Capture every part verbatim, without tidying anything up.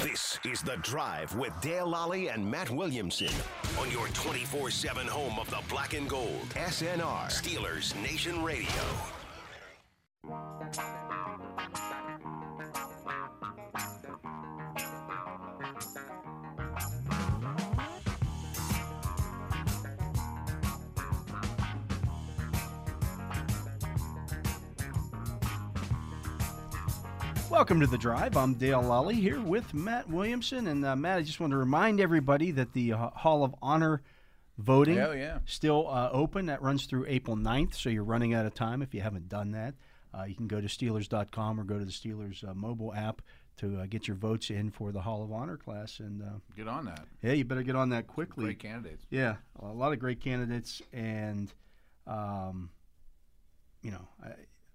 This is The Drive with Dale Lally and Matt Williamson on your twenty-four seven home of the black and gold. S N R, Steelers Nation Radio. Welcome to The Drive. I'm Dale Lally here with Matt Williamson. And uh, Matt, I just want to remind everybody that the uh, Hall of Honor voting oh, yeah. still uh, open. That runs through April ninth, so you're running out of time if you haven't done that. Uh, you can go to Steelers dot com or go to the Steelers uh, mobile app to uh, get your votes in for the Hall of Honor class. And uh, Get on that. Yeah, you better get on that quickly. Great candidates. Yeah, a lot of great candidates. And, um, you know, I,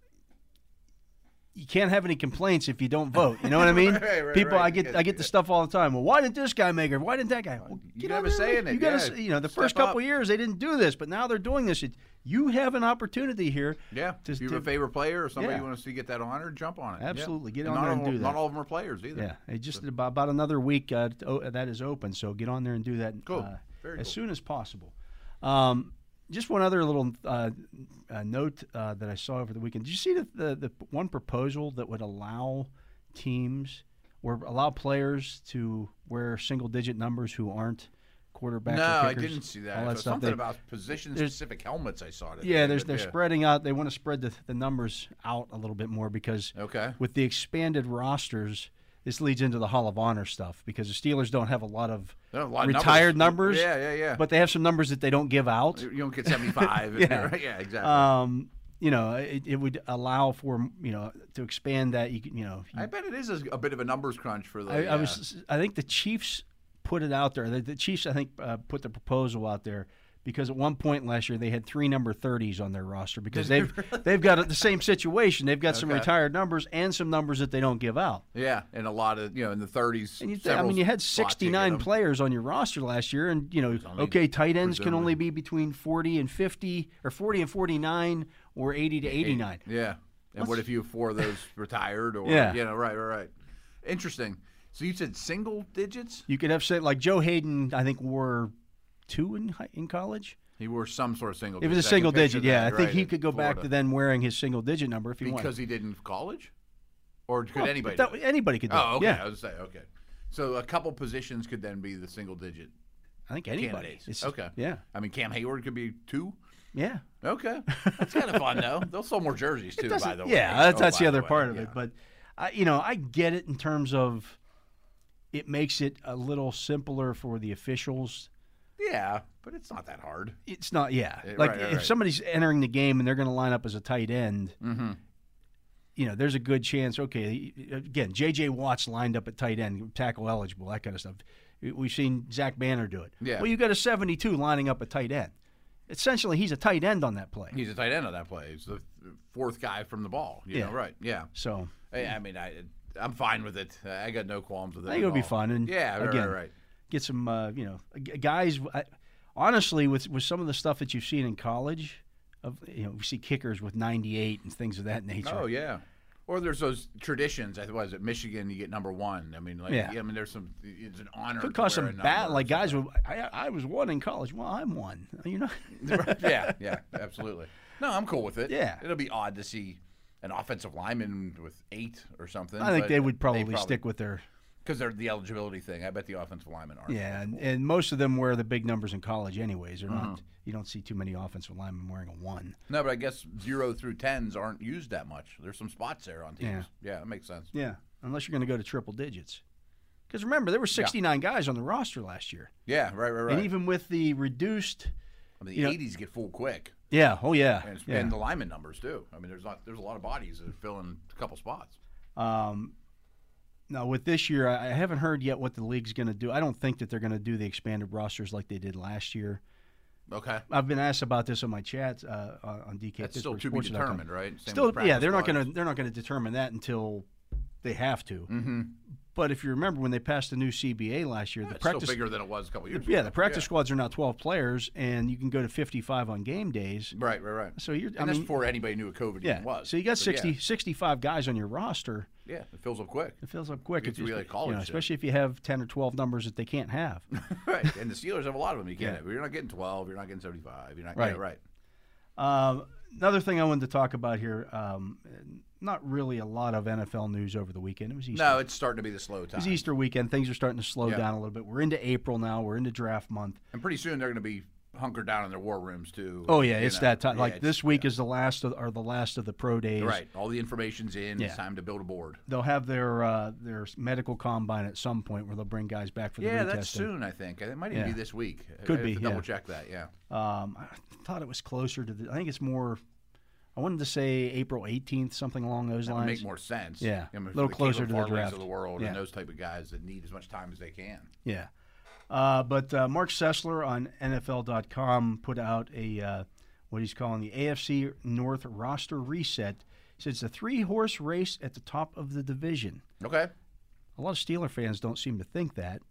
you can't have any complaints if you don't vote. You know what I mean? right, right, People, right. I get, I get the stuff all the time. Well, why didn't this guy make it? Why didn't that guy? Well, you get have on a there, say look. in it, You gotta, yeah. say- you know, the Step first couple up. years they didn't do this, but now they're doing this. It, you have an opportunity here. Yeah. to- if you to- have a favorite player or somebody Yeah. you want to see get that honor, jump on it. Absolutely. Yeah. Get And on not there and all, do that. Not all of them are players either. Yeah, it just about, about another week uh, to, oh, that is open. So get on there and do that Cool. uh, Very as cool. soon as possible. Um, just one other little uh, uh, note uh, that I saw over the weekend. Did you see the, the the one proposal that would allow teams or allow players to wear single-digit numbers who aren't quarterbacks No, or I kickers? didn't see that. All So that stuff. something They- about position-specific helmets I saw today. yeah, there's, but they're yeah. spreading out. They want to spread the, the numbers out a little bit more because Okay. with the expanded rosters, this leads into the Hall of Honor stuff because the Steelers don't have a lot of They have a lot of retired numbers. Yeah, yeah, yeah. But they have some numbers that they don't give out. You don't get seventy-five. Yeah. Right? Yeah, exactly. Um, you know, it, it would allow for, you know, to expand that. You can, you know, you- I bet it is a, a bit of a numbers crunch for the. I, I uh, was, I think the Chiefs put it out there. The, the Chiefs, I think, uh, put the proposal out there because at one point last year they had three number thirties on their roster because they've they've got the same situation. They've got some Okay. retired numbers and some numbers that they don't give out. Yeah, and a lot of you know in the thirties. And you th- I mean, you had sixty-nine players on your roster last year, and you know, only okay, tight ends can presumably- only be between forty and fifty, or forty and forty-nine, or eighty to eighty-nine. Yeah. And what if you have four of those retired or Yeah. you know, right, right, right. Interesting. So you said single digits? You could have say like Joe Hayden, I think wore two in hi- in college. He wore some sort of single It digit. was a I can single picture digit, yeah. that, I think right, he at could go back Florida. to then wearing his single digit number if he wanted. Because he did in college? Or could Well, anybody that- do it? anybody could do Oh, it, okay. yeah. I was saying, okay. So a couple positions could then be the single digit I think anybody. candidates. It's- Okay. Yeah. I mean, Cam Hayward could be two? Yeah. Okay. That's kind of fun, though. They'll sell more jerseys, too, by Doesn't- the way. yeah, that's, Oh, that's by the other way, part of yeah. it. But, I, you know, I get it in terms of it makes it a little simpler for the officials. Yeah, but it's not that hard. It's not, yeah. Eh, Like right, right, if right. somebody's entering the game and they're going to line up as a tight end, Mm-hmm. you know, there's a good chance. Okay, again, J J Watt's lined up at tight end, tackle eligible, that kind of stuff. We've seen Zach Banner do it. Yeah. Well, you got a seventy-two lining up at tight end. Essentially, he's a tight end on that play. He's a tight end on that play. He's the fourth guy from the ball. You Yeah. know, right? Yeah. So I, I mean, I I'm fine with it. I got no qualms with it. I think at it'll be all. fun. And Yeah, right, again, right, right. get some, uh, you know, g- guys. I, honestly, with with some of the stuff that you've seen in college, of you know, we see kickers with ninety-eight and things of that nature. Oh yeah. Or there's those traditions. I was at Michigan. You get number one. I mean, like, Yeah. I mean, there's some. It's an honor. Could to cause wear some a bad. number Like or guys, something. would, I I was one in college. Well, I'm one. You know. yeah, yeah, absolutely. No, I'm cool with it. Yeah. It'll be odd to see an offensive lineman with eight or something. I think but they would probably, stick with their. because they're the eligibility thing. I bet the offensive linemen are. Yeah, and, and most of them wear the big numbers in college, anyways. They're Uh-huh. not. You don't see too many offensive linemen wearing a one. No, but I guess zero through tens aren't used that much. There's some spots there on teams. Yeah. Yeah, that makes sense. Yeah, unless you're going to go to triple digits. Because remember, there were sixty-nine guys on the roster last year, Yeah, right, right, right. and even with the reduced. I mean, you the know- eighties get full quick, Yeah. Oh yeah. and, it's, yeah. and the lineman numbers too. I mean, there's not there's a lot of bodies that fill in a couple spots. Um, now, with this year, I I haven't heard yet what the league's going to do. I don't think that they're going to do the expanded rosters like they did last year. Okay, I've been asked about this on my chats uh, on on D K. that's still Pittsburgh to be Sports dot com. determined, right? Same Still, with yeah, practice they're not going squads. to they're not going to determine that until they have to. Mm-hmm. But if you remember when they passed the new C B A last year, the It's practice still bigger than it was a couple years ago. yeah the practice squads are now twelve players, and you can go to fifty-five on game days. Right, right, right. So you're And I that's mean, before anybody knew what COVID yeah. even was. So you got But sixty, yeah. sixty-five guys on your roster. Yeah, it fills up quick. It fills up quick. It's It's- really like college you know, shit. especially if you have ten or twelve numbers that they can't have. Right, and the Steelers have a lot of them. You can't Yeah. have. You're not getting twelve. You're not getting seventy-five. You're not. Right. Yeah, right. Um, another thing I wanted to talk about here, um, not really a lot of N F L news over the weekend. It was Easter. No, it's starting to be the slow It time. was Easter weekend. Things are starting to slow Yeah. down a little bit. We're into April now. We're into draft month. And pretty soon they're going to be hunkered down in their war rooms too. Oh yeah, You it's know, that time. yeah, Like it's- this week yeah. is the last of, or the last of the pro days. Right. All the information's in. Yeah. It's time to build a board. They'll have their uh, their medical combine at some point where they'll bring guys back for the Yeah, retesting. that's soon. I think it might even Yeah. be this week. Could I have be, to yeah. double check that. Yeah. Um, I thought it was closer to the. I think it's more. I wanted to say April eighteenth, something along those That would lines. make more sense. Yeah, I mean, a for little the closer Caleb to the Farleys draft. of the world Yeah. and those type of guys that need as much time as they can. Yeah. Uh, but uh, Mark Sessler on N F L dot com put out a uh, what he's calling the A F C North roster reset. He said it's a three-horse race at the top of the division. Okay. A lot of Steeler fans don't seem to think that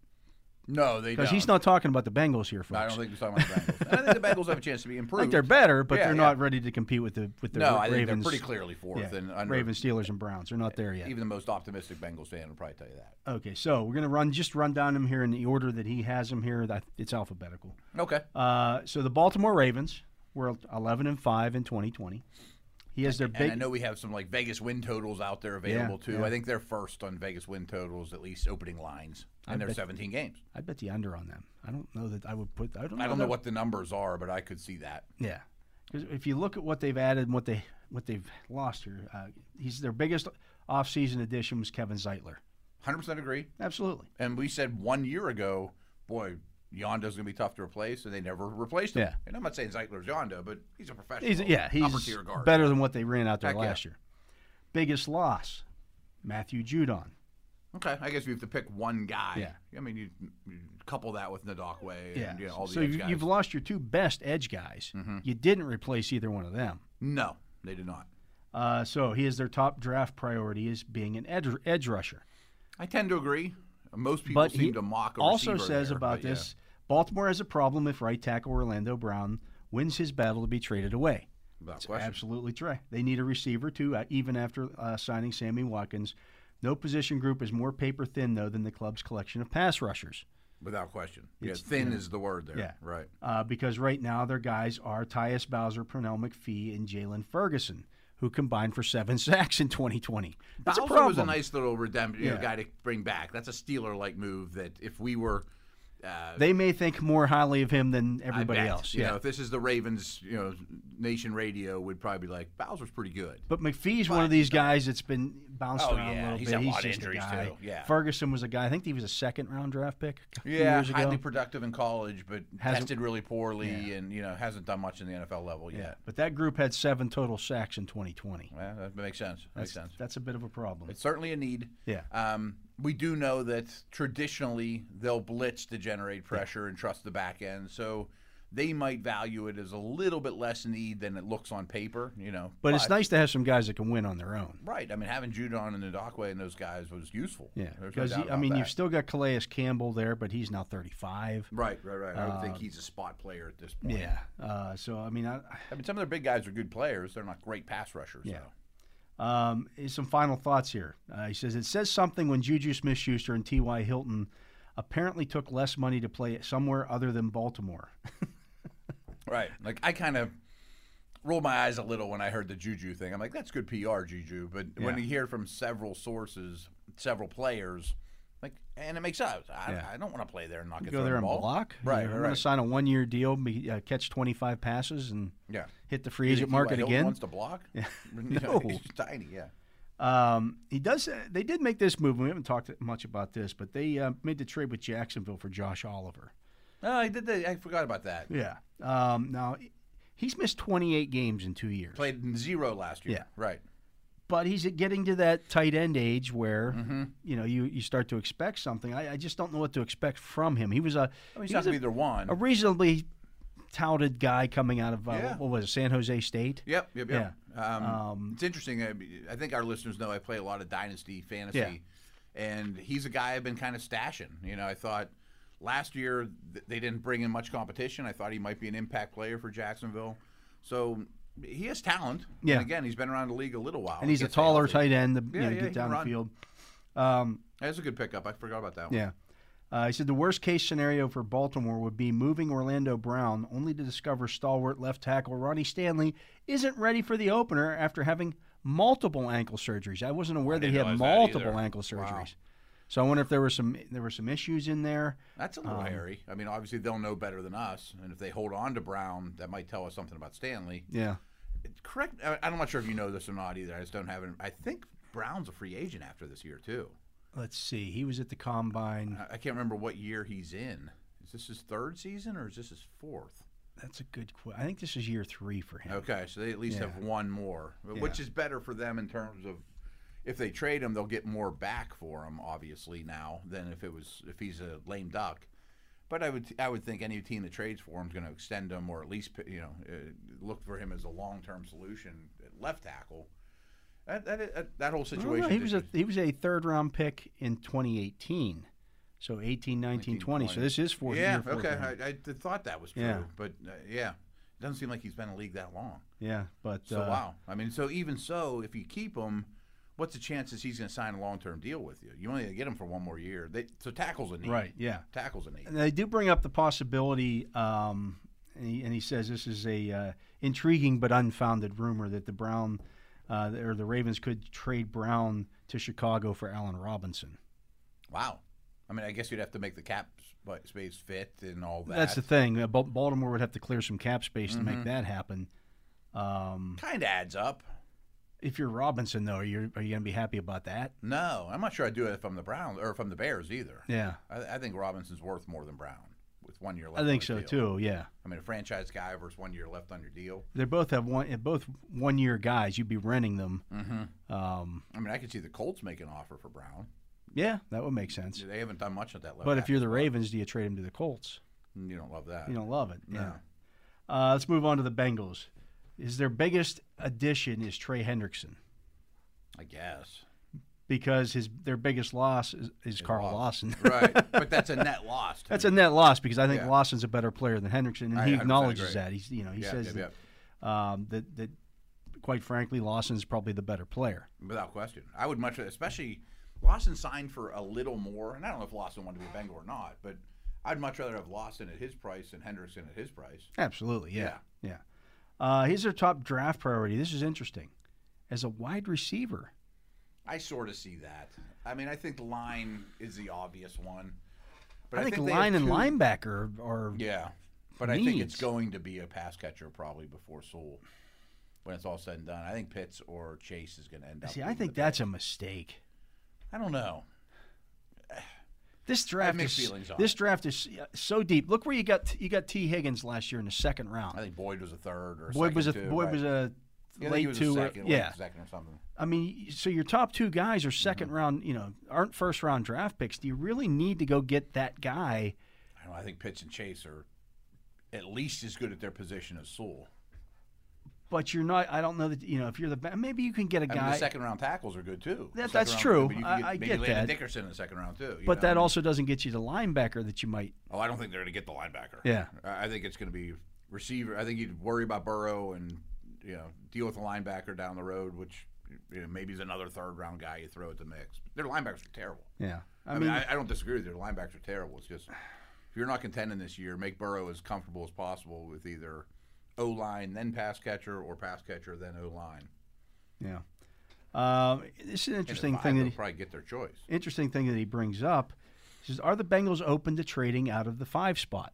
No, they don't. because he's not talking about the Bengals here, folks. No, I don't think he's talking about the Bengals. And I think the Bengals have a chance to be I improved. think they're better, but Yeah, they're yeah. not ready to compete with the with the No, Ra- I think Ravens. they're pretty clearly fourth. Yeah, And under, Ravens, Steelers, and Browns. They're not there yet. even the most optimistic Bengals fan will probably tell you that. Okay, so we're gonna run just run down them here in the order that he has them here. That it's alphabetical. Okay. Uh, so the Baltimore Ravens were eleven and five in twenty twenty. He has their And big. I know we have some like Vegas win totals out there available Yeah, too. yeah. I think they're first on Vegas win totals, at least opening lines, I and they're bet- seventeen games. I bet the under on them. I don't know that I would put. I don't. Know I don't know that- what the numbers are, but I could see that. Yeah, because if you look at what they've added and what they what they've lost here, uh, he's their biggest offseason addition was Kevin Zeitler. one hundred percent agree. Absolutely. And we said one year ago, boy, Yondo's going to be tough to replace, and they never replaced him. Yeah. And I'm not saying Zeitler's Yondo, but he's a professional. He's yeah, upper he's tier guard. better than what they ran out there Heck yeah. last year. Biggest loss, Matthew Judon. Okay, I guess we have to pick one guy. Yeah. I mean, you, you couple that with Nadokwe Yeah, and you know, all the so edge you, guys. you've lost your two best edge guys. You didn't replace either one of them. No, they did not. Uh, so he is their top draft priority is being an edge, edge rusher. I tend to agree. Most people But seem he to mock a also receiver says there, about but yeah. this, Baltimore has a problem if right tackle Orlando Brown wins his battle to be traded away. Without It's question. absolutely true. They need a receiver too, uh, even after uh, signing Sammy Watkins. No position group is more paper thin though than the club's collection of pass rushers. Without question. Yeah, It's- thin yeah. is the word there. Yeah. Right. Uh, because right now their guys are Tyus Bowser, Pernell McPhee, and Jalen Ferguson, who combined for seven sacks in twenty twenty. That's Bowser a problem. was a nice little redemption you know, Yeah. guy to bring back. That's a Steeler-like move that if we were uh, They may think more highly of him than everybody I bet, else. You Yeah. know, if this is the Ravens, you know, Nation Radio would probably be like, Bowser's pretty good. But McPhee's one of these guys that's been bounced Oh, around yeah. a little He's bit. had a He's lot of just a injuries, guy. too. Yeah. Ferguson was a guy. I think he was a second round draft pick a few Yeah, years ago. highly productive in college, but Hasn't- tested really poorly, Yeah. and you know hasn't done much in the N F L level Yeah, yet. but that group had seven total sacks in twenty twenty. Well, that makes sense. That's, Makes sense. that's a bit of a problem. It's certainly a need. Yeah. Um, we do know that traditionally they'll blitz to generate pressure and trust the back end, so they might value it as a little bit less need than it looks on paper. You know, But it's nice to have some guys that can win on their own. right? I mean, having Judon and Ndakwe and those guys was useful. Yeah, There's no because doubt I about mean, that. you've still got Calais Campbell there, but he's now thirty-five. right, right, right. I would Uh, think he's a spot player at this point. Yeah. Uh, so I mean, I, I mean, some of their big guys are good players. They're not great pass rushers. Yeah. though. Um, some final thoughts here. Uh, he says it says something when Juju Smith-Schuster and T Y. Hilton apparently took less money to play somewhere other than Baltimore. Right. Like, I kind of rolled my eyes a little when I heard the Juju thing. I'm like, that's good P R, Juju. But when Yeah. you hear from several sources, several players, like, and it makes sense. I, Yeah. I don't want to play there and not get Go thrown there the and ball. block. Right, You know, right, I'm right. going to sign a one-year deal, be, uh, catch twenty-five passes, and Yeah. hit the free You agent think T Y. market Hilton again. wants to block? Yeah. You know, No. he's tiny, yeah. Um, he does. Uh, they did make this move. We haven't talked much about this, but they uh, made the trade with Jacksonville for Josh Oliver. Oh, I did. The, I forgot about that. Yeah. Um, now he's missed twenty-eight games in two years, Played in zero last year. Yeah. Right. but he's getting to that tight end age where Mm-hmm. you know you, you start to expect something. I, I just don't know what to expect from him. He was a I mean, he he's was not going a, to be either one. a reasonably touted guy coming out of uh, Yeah. what was it, San Jose State. Yep, yep, yep. Um, Um, it's interesting. I, I think our listeners know I play a lot of Dynasty fantasy, Yeah. and he's a guy I've been kind of stashing. You know, I thought last year th- they didn't bring in much competition. I thought he might be an impact player for Jacksonville. So He has talent. Yeah. And again, he's been around the league a little while. And he's a Gets taller healthy. tight end to Yeah, you know, yeah, get he down can the run. field. Um, That's a good pickup. I forgot about that one. yeah. Uh, he said the worst case scenario for Baltimore would be moving Orlando Brown, only to discover stalwart left tackle Ronnie Stanley isn't ready for the opener after having multiple ankle surgeries. I wasn't aware I that he didn't had realize that multiple either. ankle surgeries. Wow. So I wonder if there were some there were some issues in there. That's a little Um, hairy. I mean, obviously they'll know better than us, and if they hold on to Brown, that might tell us something about Stanley. Yeah. Correct. I- I'm not sure if you know this or not either. I just don't have it. I think Brown's a free agent after this year too. Let's see. He was at the combine. I I can't remember what year he's in. Is this his third season or is this his fourth? That's a good question. I think this is year three for him. Okay, so they at least Yeah. have one more, which Yeah. is better for them in terms of if they trade him, they'll get more back for him, obviously now than if it was if he's a lame duck. But I would I would think any team that trades for him is going to extend him or at least you know uh, look for him as a long term solution at left tackle. That that, that, that whole I don't situation. know. He was a he was a third round pick in twenty eighteen. So eighteen, nineteen, twenty. So this is fourth yeah, year. fourth okay. round. I, I th- thought that was true, Yeah. but uh, yeah, it doesn't seem like he's been in the league that long. Yeah, but So uh, wow, I mean, so even so, if you keep him, what's the chances he's going to sign a long-term deal with you? You only get him for one more year. They, so tackle's a need. right, yeah. Tackle's a need. And they do bring up the possibility, um, and, he, and he says this is a uh, intriguing but unfounded rumor that the Brown uh, or the Ravens could trade Brown to Chicago for Allen Robinson. Wow. I mean, I guess you'd have to make the cap sp- space fit and all that. That's the thing. Uh, Bal- Baltimore would have to clear some cap space Mm-hmm. to make that happen. Um, Kind of adds up. if you're Robinson, though, are you are you going to be happy about that? No, I'm not sure I'd do it if I'm the Browns or if I'm the Bears either. Yeah, I, I think Robinson's worth more than Brown with one year left. I think on so his deal. too. Yeah, I mean, a franchise guy versus one year left on your deal. they both have one. Both one year guys. You'd be renting them. Mm-hmm. Um, I mean, I could see the Colts make an offer for Brown. yeah, that would make sense. They haven't done much at that level. But if you're the Ravens, do you trade him to the Colts? you don't love that. You don't love it. No. Yeah. Uh, let's move on to the Bengals. Is their biggest addition is Trey Hendrickson I guess. because his their biggest loss is, is Carl Loss. Lawson. Right, but that's a net loss. to That's me. a net loss because I think Yeah. Lawson's a better player than Hendrickson, and I he one hundred percent acknowledges agree. that. He's you know he Yeah, says yeah, that, Um, that that quite frankly Lawson's probably the better player. without question. I would much, especially Lawson signed for a little more, and I don't know if Lawson wanted to be a Bengal or not, but I'd much rather have Lawson at his price than Hendrickson at his price. Absolutely, yeah, yeah. Uh, here's their top draft priority. This is interesting. As a wide receiver, I sort of see that. I mean, I think line is the obvious one. But I think, they line have and two- linebacker are Yeah, but I think it's needs. going to be a pass catcher probably before Sewell when it's all said and done. I think Pitts or Chase is going to end up. See, I being think the that's pick. a mistake. I don't know. This draft mixed is feelings on this it. draft is so deep. Look where you got you got T Higgins last year in the second round. I think Boyd was a third or a Boyd second was a too, Boyd right? was a Yeah, I think he late was two. a or- second, yeah, late second or something. I mean, so your top two guys are 2nd Mm-hmm. round. You know, aren't first round draft picks. Do you really need to go get that guy? I, don't know, I think Pitts and Chase are at least as good at their position as Sewell. But you're not. I don't know that you know if you're the ba- maybe you can get a I mean, guy. the second round tackles are good too. That- The that's second true. round- but you can I- get, I maybe get Landon that. Dickerson in the second round too. you but know? that I mean, also doesn't get you the linebacker that you might. Oh, I don't think they're going to get the linebacker. Yeah. I I think it's going to be receiver. I think you'd worry about Burrow and you know deal with the linebacker down the road, which you know, maybe is another third round guy you throw at the mix. Their linebackers are terrible. Yeah, I, mean, I, I don't disagree with you. Their linebackers are terrible. It's just if you're not contending this year, make Burrow as comfortable as possible with either O line then pass catcher or pass catcher then O line. yeah. Um, this is an interesting thing that they'll he, probably get their choice. interesting thing that he brings up. He says, "Are the Bengals open to trading out of the five spot?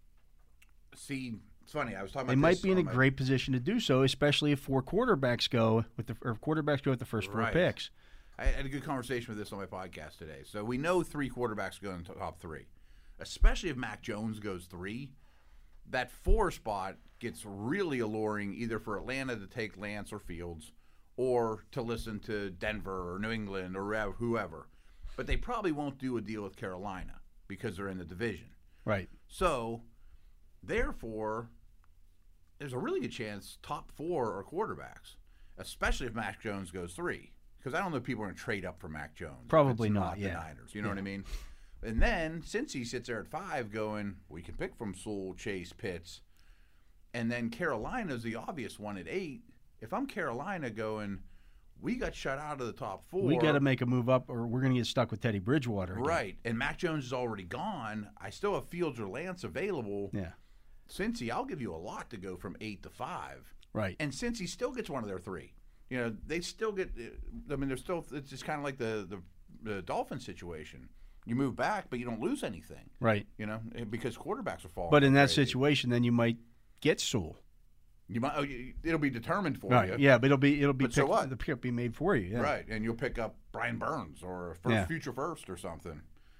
See, it's funny. I was talking They about might this be in a on my- great position to do so, especially if four quarterbacks go with the or quarterbacks go with the first four Right. picks." I had a good conversation with this on my podcast today. So we know three quarterbacks go in the top three, especially if Mac Jones goes three. That four spot gets really alluring either for Atlanta to take Lance or Fields or to listen to Denver or New England or whoever. But they probably won't do a deal with Carolina because they're in the division. Right. So, therefore, there's a really good chance top four are quarterbacks, especially if Mac Jones goes three. Because I don't know if people are going to trade up for Mac Jones. if Probably it's not, the yeah. Niners. You know what I mean? And then, since he sits there at five going, we can pick from Sewell, Chase, Pitts, And then Carolina's the obvious one at eight. If I'm Carolina going, we got shut out of the top four. We got to make a move up, or we're going to get stuck with Teddy Bridgewater again. Right. And Mac Jones is already gone. I still have Fields or Lance available. Yeah. Cincy, I'll give you a lot to go from eight to five. Right. And Cincy still gets one of their three. You know, they still get. I mean, they're still. It's just kind of like the the, the Dolphin situation. You move back, but you don't lose anything. Right. You know, because quarterbacks are falling. But in that crazy. situation, then you might get Sewell. You might. Oh, you, it'll be determined for Right. you. Yeah, but it'll be it'll be But so picked, what? the pick will be made for you. Yeah. Right, and you'll pick up Brian Burns or a first, Yeah. future first or something.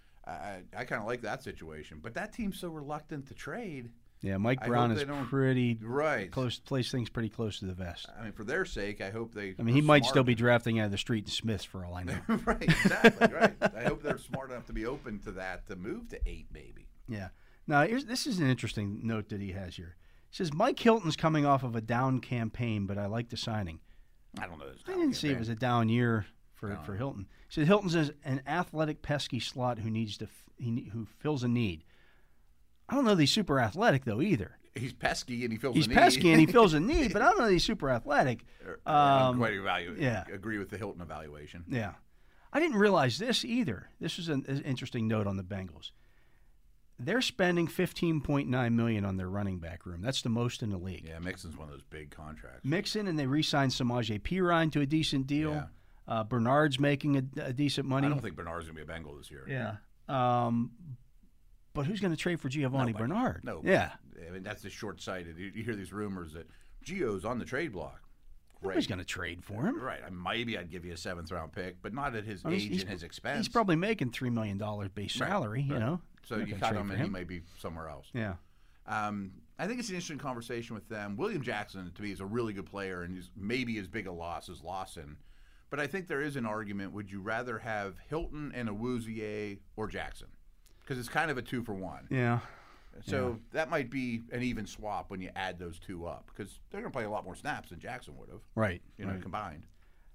I I kind of like that situation, but that team's so reluctant to trade. Yeah, Mike I Brown hope is they don't- pretty Right. close. Plays things pretty close to the vest. I mean, for their sake, I hope they. I mean, he might smart. still be drafting out of the street in Smiths for all I know. right, exactly, right. I hope they're smart enough to be open to that to move to eight, maybe. Yeah. Now, here's, this is an interesting note that he has here. He says, Mike Hilton's coming off of a down campaign, but I like the signing. I don't know. This I didn't see it was a down year for, No. for Hilton. He said Hilton's an athletic, pesky slot who needs to f- he, ne- who fills a need. I don't know that he's super athletic, though, either. He's pesky and he fills He's a need. pesky and he fills a need, but I don't know that he's super athletic. Or- or I don't Um, quite evaluate. yeah. Agree with the Hilton evaluation. Yeah. I didn't realize this either. This was an, an interesting note on the Bengals. They're spending fifteen point nine million dollars on their running back room. That's the most in the league. Yeah, Mixon's one of those big contracts. Mixon, and they re-signed Samaje Perine to a decent deal. Yeah. Uh, Bernard's making a, a decent money. I don't think Bernard's going to be a Bengal this year. Yeah. Um, but who's going to trade for Giovanni Nobody. Bernard? No. Yeah. I mean, that's just short-sighted. You, you hear these rumors that Gio's on the trade block. Nobody's going to trade for him. Right. I, maybe I'd give you a seventh-round pick, but not at his I mean, age he's- and his expense. He's probably making three million dollars base Right, salary, you right. know. So Not you gonna cut trade him, for and he may be somewhere else. Yeah. Um, I think it's an interesting conversation with them. William Jackson, to me, is a really good player, and he's maybe as big a loss as Lawson. But I think there is an argument. Would you rather have Hilton and Awuzie or Jackson? Because it's kind of a two for one. Yeah. So that might be an even swap when you add those two up, because they're going to play a lot more snaps than Jackson would have, Right. you know, right. combined.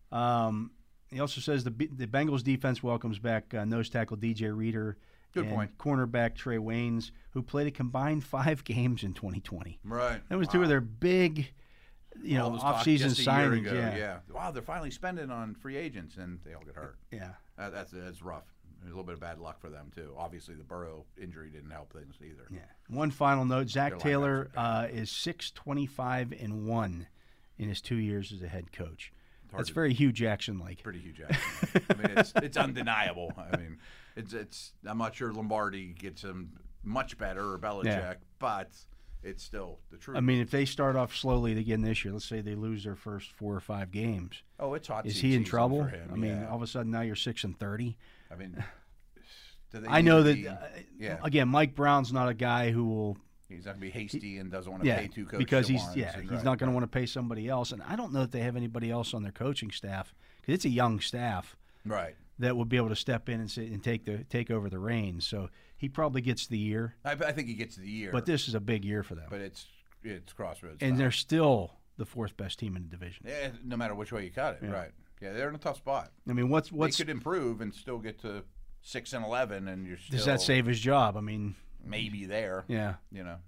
Um, he also says the B- the Bengals defense welcomes back uh, nose tackle D J Reader Good and point. cornerback Trey Waynes, who played a combined five games in twenty twenty. Right. That was Wow. two of their big, you know, All this talk off-season just a year signings. ago, Yeah. yeah. Wow, they're finally spending on free agents, and they all get hurt. Yeah. Uh, that's that's rough. There's a little bit of bad luck for them too. Obviously, the Burrow injury didn't help things either. Yeah. One final note: Zach Their lineups Taylor are uh, is six twenty-five and one in his two years as a head coach. hard That's to- very Hugh Jackson-like. Pretty huge. Action. I mean, it's it's undeniable. I mean, it's it's. I'm not sure Lombardi gets him much better or Belichick, Yeah. but it's still the truth. I mean, if they start off slowly again this year, let's say they lose their first four or five games, oh, it's hot. is seat he in season trouble? for him, I mean, yeah. all of a sudden now you're six and thirty. I mean, do they I need know to that. be- Uh, yeah. Again, Mike Brown's not a guy who will. He's not going to be hasty and doesn't want to Yeah, pay two coaches because at he's once, yeah and he's right, not going to right. want to pay somebody else, and I don't know that they have anybody else on their coaching staff because it's a young staff Right. that would be able to step in and sit and take the take over the reins. So he probably gets the year, I, I think he gets the year, but this is a big year for them, but it's it's crossroads. and time. they're still the fourth best team in the division. yeah, no matter which way you cut it, Yeah. right? Yeah, they're in a tough spot. I mean, what's what's they could improve and still get to six and eleven, and you're still does that save his job? I mean, maybe there. yeah. You know.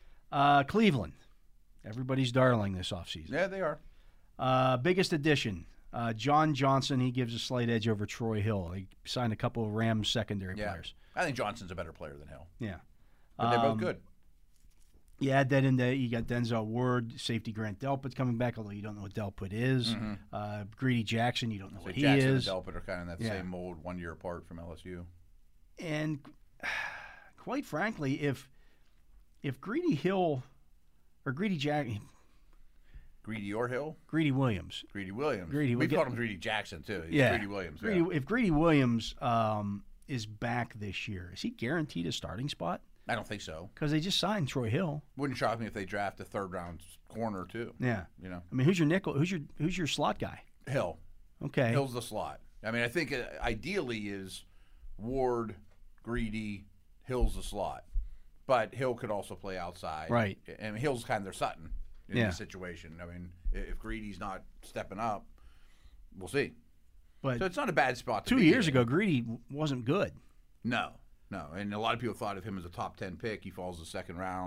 Uh, Cleveland, everybody's darling this offseason. Yeah, they are. Uh, biggest addition, uh, John Johnson. He gives a slight edge over Troy Hill. He signed a couple of Rams secondary Yeah. players. I think Johnson's a better player than Hill, Yeah. but they're both Um, good. You add that in there. You got Denzel Ward, safety Grant Delpit coming back, although you don't know what Delpit is. Uh, Greedy Jackson, you don't know So what he Jackson is. and Delpit are kind of in that Yeah. same mold, one year apart from L S U. And quite frankly, if if Greedy Hill or Greedy Jack, Greedy or Hill? Greedy Williams, Greedy Williams. Greedy- we we called get- him Greedy Jackson too. He's yeah, Greedy Williams. Greedy, yeah. if Greedy Williams um, is back this year, is he guaranteed a starting spot? I don't think so. Because they just signed Troy Hill. Wouldn't shock me if they draft a third round corner too. Yeah, You know, I mean, who's your nickel? Who's your who's your slot guy? Hill. Okay, Hill's the slot. I mean, I think uh, ideally is Ward, Greedy, Hill's the slot, but Hill could also play outside. Right. And Hill's kind of their Sutton in Yeah. this situation. I mean, i- if Greedy's not stepping up, we'll see. but So it's not a bad spot. To two be years in. ago, Greedy w- wasn't good. No, no, and a lot of people thought of him as a top ten pick. He falls the second round.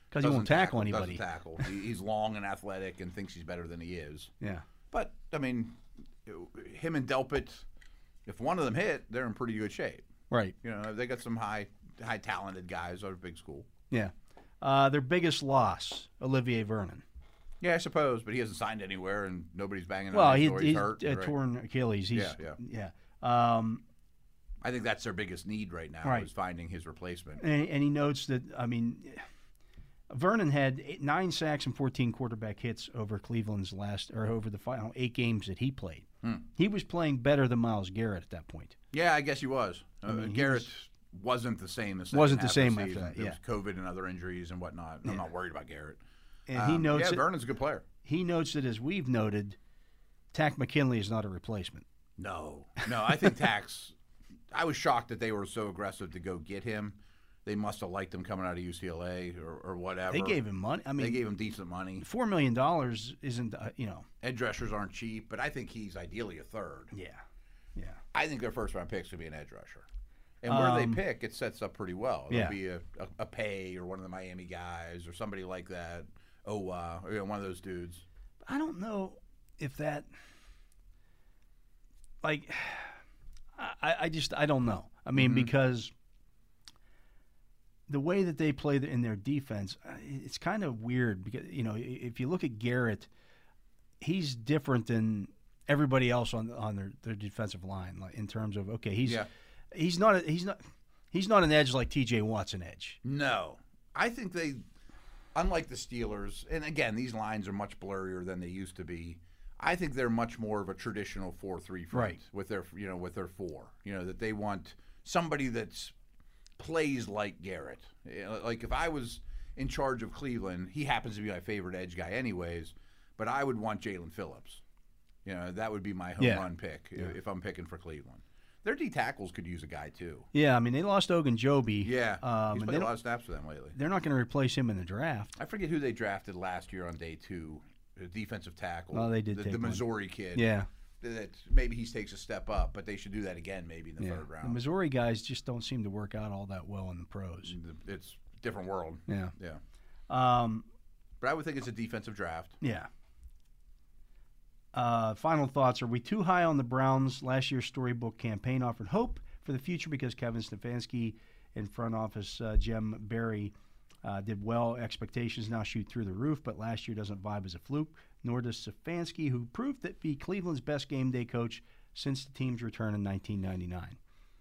Because he won't tackle, tackle anybody. Doesn't tackle. He, he's long and athletic and thinks he's better than he is. Yeah. But, I mean, him and Delpit, if one of them hit, they're in pretty good shape. Right. You know, they got some high, high talented guys at a big school. Yeah. Uh, their biggest loss, Olivier Vernon. Yeah, I suppose, but he hasn't signed anywhere, and nobody's banging on Well, his he, door. He's, he's hurt. uh, right? torn Achilles. He's, Yeah, yeah. yeah. Um, I think that's their biggest need right now Right. is finding his replacement. and, and he notes that, I mean, Vernon had eight, nine sacks and fourteen quarterback hits over Cleveland's last, or over the final eight games that he played. Hmm. He was playing better than Myles Garrett at that point. Yeah, I guess he was. Uh, I mean, he Garrett was- wasn't the same. The Wasn't the second same half of the after season. that, There was COVID and other injuries and whatnot. I'm Yeah. not worried about Garrett. And Um, he notes yeah, that, Vernon's a good player. he notes that, as we've noted, Tack McKinley is not a replacement. No, no, I think Tax. I was shocked that they were so aggressive to go get him. They must have liked him coming out of U C L A or, or whatever. They gave him money. I mean, They gave him decent money. four million dollars isn't, uh, you know. Edge rushers aren't cheap, but I think he's ideally a third. Yeah, yeah. I think their first round pick's gonna be an edge rusher, and where Um, they pick, it sets up pretty well. It'll yeah. be a, a, a Pay or one of the Miami guys or somebody like that. Oh, uh, or, you know, one of those dudes. I don't know if that, like, I, I just, I don't know. I mean, Mhm. because the way that they play in their defense, uh, it's kind of weird because, you know, if you look at Garrett, he's different than everybody else on on their, their defensive line, like in terms of, okay, he's Yeah. he's not a, he's not he's not an edge like T J Watt's an edge. No, I think they, unlike the Steelers, and again, these lines are much blurrier than they used to be. I think they're much more of a traditional four three front Right. with their, you know, with their four. You know, that they want somebody that's plays like Garrett. You know, like if I was in charge of Cleveland, he happens to be my favorite edge guy, anyways. But I would want Jalen Phillips. You know, that would be my home Yeah. run pick if I'm picking for Cleveland. Their D tackles could use a guy too. Yeah, I mean, they lost Ogunjobi. Yeah, um, he's and played they a don't- lot of snaps for them lately. they're not going to replace him in the draft. I forget who they drafted last year on day two, the defensive tackle. Oh, they did the, take the one. Missouri kid. Yeah. That maybe he takes a step up, but they should do that again, maybe in the Yeah. third The round. Missouri guys just don't seem to work out all that well in the pros. It's a different world. Yeah. Yeah, Um, but I would think it's a defensive draft. yeah. Uh, final thoughts. Are we too high on the Browns? Last year's storybook campaign offered hope for the future because Kevin Stefanski and front office uh, Jim Barry uh, did well. Expectations now shoot through the roof, but last year doesn't vibe as a fluke, nor does Stefanski, who proved to be Cleveland's best game day coach since the team's return in nineteen ninety-nine.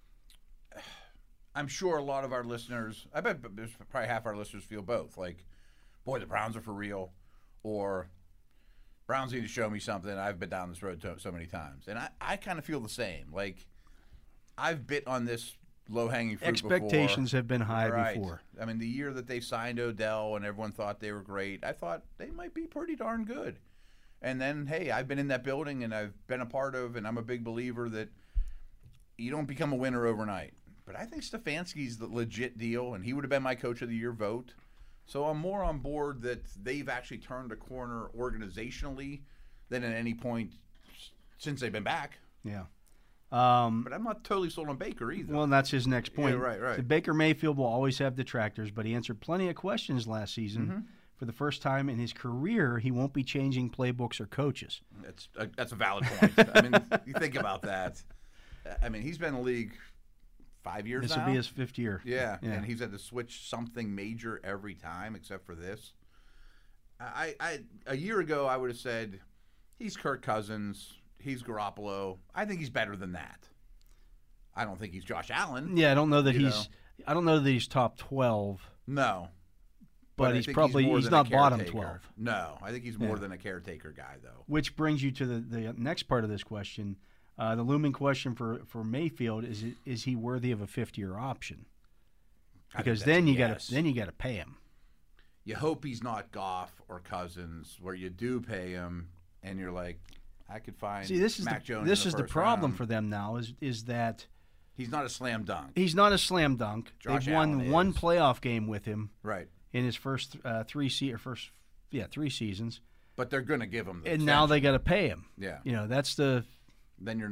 I'm sure a lot of our listeners, I bet there's probably half our listeners feel both. Like, boy, the Browns are for real, or Browns need to show me something. I've been down this road to, so many times. And I, I kind of feel the same. Like, I've bit on this low-hanging fruit Expectations before. have been high Right. before. I mean, the year that they signed Odell and everyone thought they were great, I thought they might be pretty darn good. And then, hey, I've been in that building and I've been a part of, and I'm a big believer that you don't become a winner overnight. But I think Stefanski's the legit deal, and he would have been my coach of the year vote. So I'm more on board that they've actually turned a corner organizationally than at any point since they've been back. Yeah. Um, But I'm not totally sold on Baker either. well, that's his next point. Yeah, right, right. The Baker Mayfield will always have detractors, but he answered plenty of questions last season. Mm-hmm. For the first time in his career, he won't be changing playbooks or coaches. That's a, that's a valid point. I mean, you think about that. I mean, he's been in the league five years This now. will be his fifth year. Yeah, Yeah. and he's had to switch something major every time except for this. I, I a year ago I would have said he's Kirk Cousins, he's Garoppolo. I think he's better than that. I don't think he's Josh Allen. Yeah, I don't know that You he's. know. I don't know that he's top twelve, No, but, I he's think probably more he's than a not bottom caretaker. twelve. No, I think he's more Yeah. than a caretaker guy though. Which brings you to the, the next part of this question. Uh, the looming question for, for Mayfield is: is he worthy of a fifth-year option? I think Because that's then a you got yes. to then you got to pay him. You hope he's not Goff or Cousins, where you do pay him, and you're like, I could find See, this is Mac the, Jones. this in is the first problem round. for them now. Is is that He's not a slam dunk, he's not a slam dunk. Josh They've won Allen one is. playoff game with him right? in his first uh, three se- or first yeah three seasons, But they're going to give him. The and now they extension. got to pay him. Yeah. You know that's the Then you're not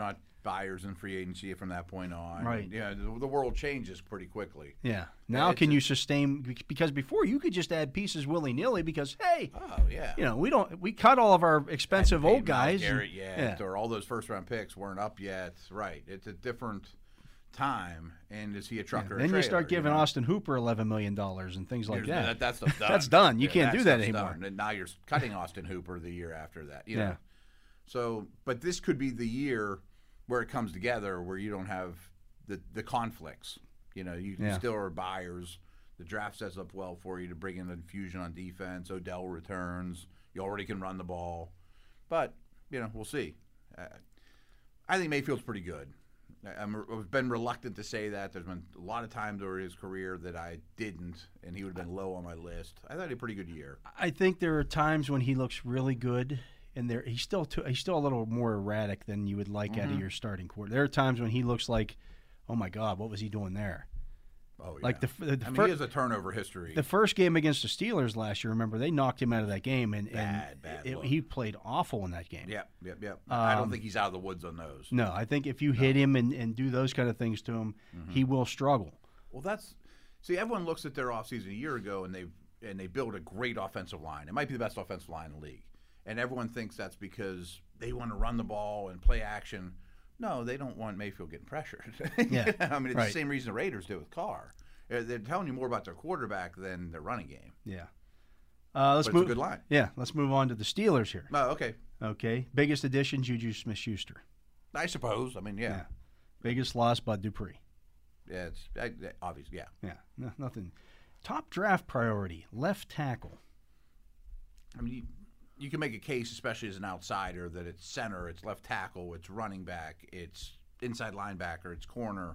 buyers in free agency from that point on. Right. And, yeah, the, the world changes pretty quickly. Yeah. Now it's can a- you sustain? Because before you could just add pieces willy nilly. Because hey, Oh yeah. you know we don't we cut all of our expensive Hadn't paid old guys. Myles Garrett and- yet, or all those first round picks weren't up yet. Right. It's a different time. And is he a trucker? or a Then you trailer, start giving know? Austin Hooper eleven million dollars and things like Here's- that. That, that stuff's done. That's done. You Yeah, can't do that stuff's anymore. done. And now you're cutting Austin Hooper the year after that. You Yeah. know? So, but this could be the year where it comes together, where you don't have the the conflicts. You know, you Yeah. still are buyers. The draft sets up well for you to bring in infusion on defense. Odell returns. You already can run the ball. But, you know, we'll see. Uh, I think Mayfield's pretty good. I- I'm, I've been reluctant to say that. There's been a lot of times during his career that I didn't, and he would have been low on my list. I thought he had a pretty good year. I think there are times when he looks really good, and there he's still too, he's still a little more erratic than you would like out of your starting quarter. There are times when he looks like, oh my God, what was he doing there? Oh, yeah. Like the, the, the I mean, fir- he has a turnover history. The first game against the Steelers last year, remember, they knocked him out of that game, and, Bad, and bad it, look. he played awful in that game. Yep, yep, yep. I don't Um, think he's out of the woods on those. No, I think if you hit him and, and do those kind of things to him, Mm-hmm. he will struggle. Well, that's see. Everyone looks at their offseason a year ago, and they and they build a great offensive line. It might be the best offensive line in the league, and everyone thinks that's because they want to run the ball and play action. No, they don't want Mayfield getting pressured. Yeah, I mean, it's right. the same reason the Raiders did with Carr. They're, they're telling you more about their quarterback than their running game. Yeah. Uh, let's But it's a move. good line. Yeah, let's move on to the Steelers here. Oh, okay. Okay, biggest addition, Juju Smith-Schuster. I suppose. I mean, yeah, Yeah. Biggest loss, Bud Dupree. yeah, it's I, I- obvious. Yeah. Yeah, no, nothing. Top draft priority, left tackle. I mean, you, you can make a case, especially as an outsider, that it's center, it's left tackle, it's running back, it's inside linebacker, it's corner.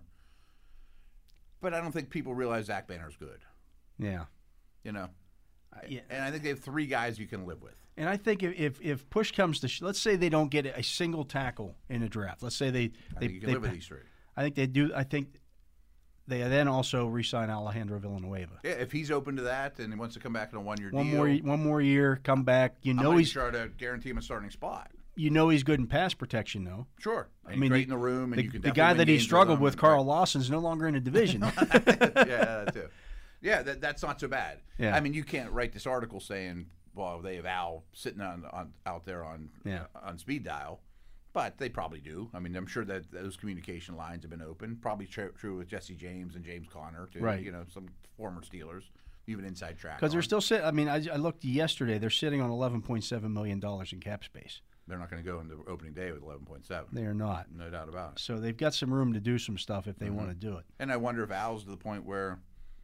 But I don't think people realize Zach Banner's good. Yeah. You know, yeah. and I think they have three guys you can live with. And I think if, if, if push comes to, sh- let's say they don't get a single tackle in a draft. Let's say they, I they, think you can they live with these three. I think they do. I think they then also re-sign Alejandro Villanueva. Yeah, if he's open to that and he wants to come back in a one-year One deal, more, one more year, come back. You I'm know not he's, sure to guarantee him a starting spot. you know he's good in pass protection, though. Sure, and I mean, great the, in the room, and the, you can the definitely guy win that he games struggled him, with, and- Carl Lawson's no longer in a division. yeah, that too. Yeah, that, that's not so bad. Yeah. I mean, you can't write this article saying, "Well, they have Al sitting on, on out there on Yeah. uh, on speed dial," but they probably do. I mean, I'm sure that those communication lines have been open. Probably true, true with Jesse James and James Conner, too. Right. You know, some former Steelers, even inside track. Because they're on. still sitting. I mean, I, I looked yesterday. They're sitting on eleven point seven million dollars in cap space. They're not going to go into opening day with eleven point seven. They are not. No doubt about it. So they've got some room to do some stuff if they Mm-hmm. want to do it. And I wonder if Al's to the point where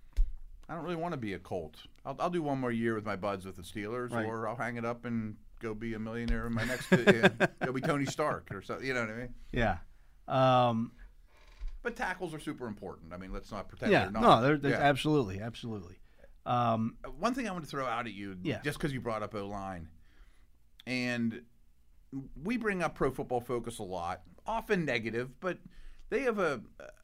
I don't really want to be a Colt. I'll, I'll do one more year with my buds with the Steelers, Right. or I'll hang it up and go be a millionaire in my next. yeah, go be Tony Stark or something. You know what I mean? Yeah. Um, But tackles are super important. I mean, let's not pretend yeah. they're not. No, they're, they're Yeah. absolutely, absolutely. Um, Uh, One thing I want to throw out at you, Yeah. just because you brought up O-line, and we bring up Pro Football Focus a lot, often negative, but they have a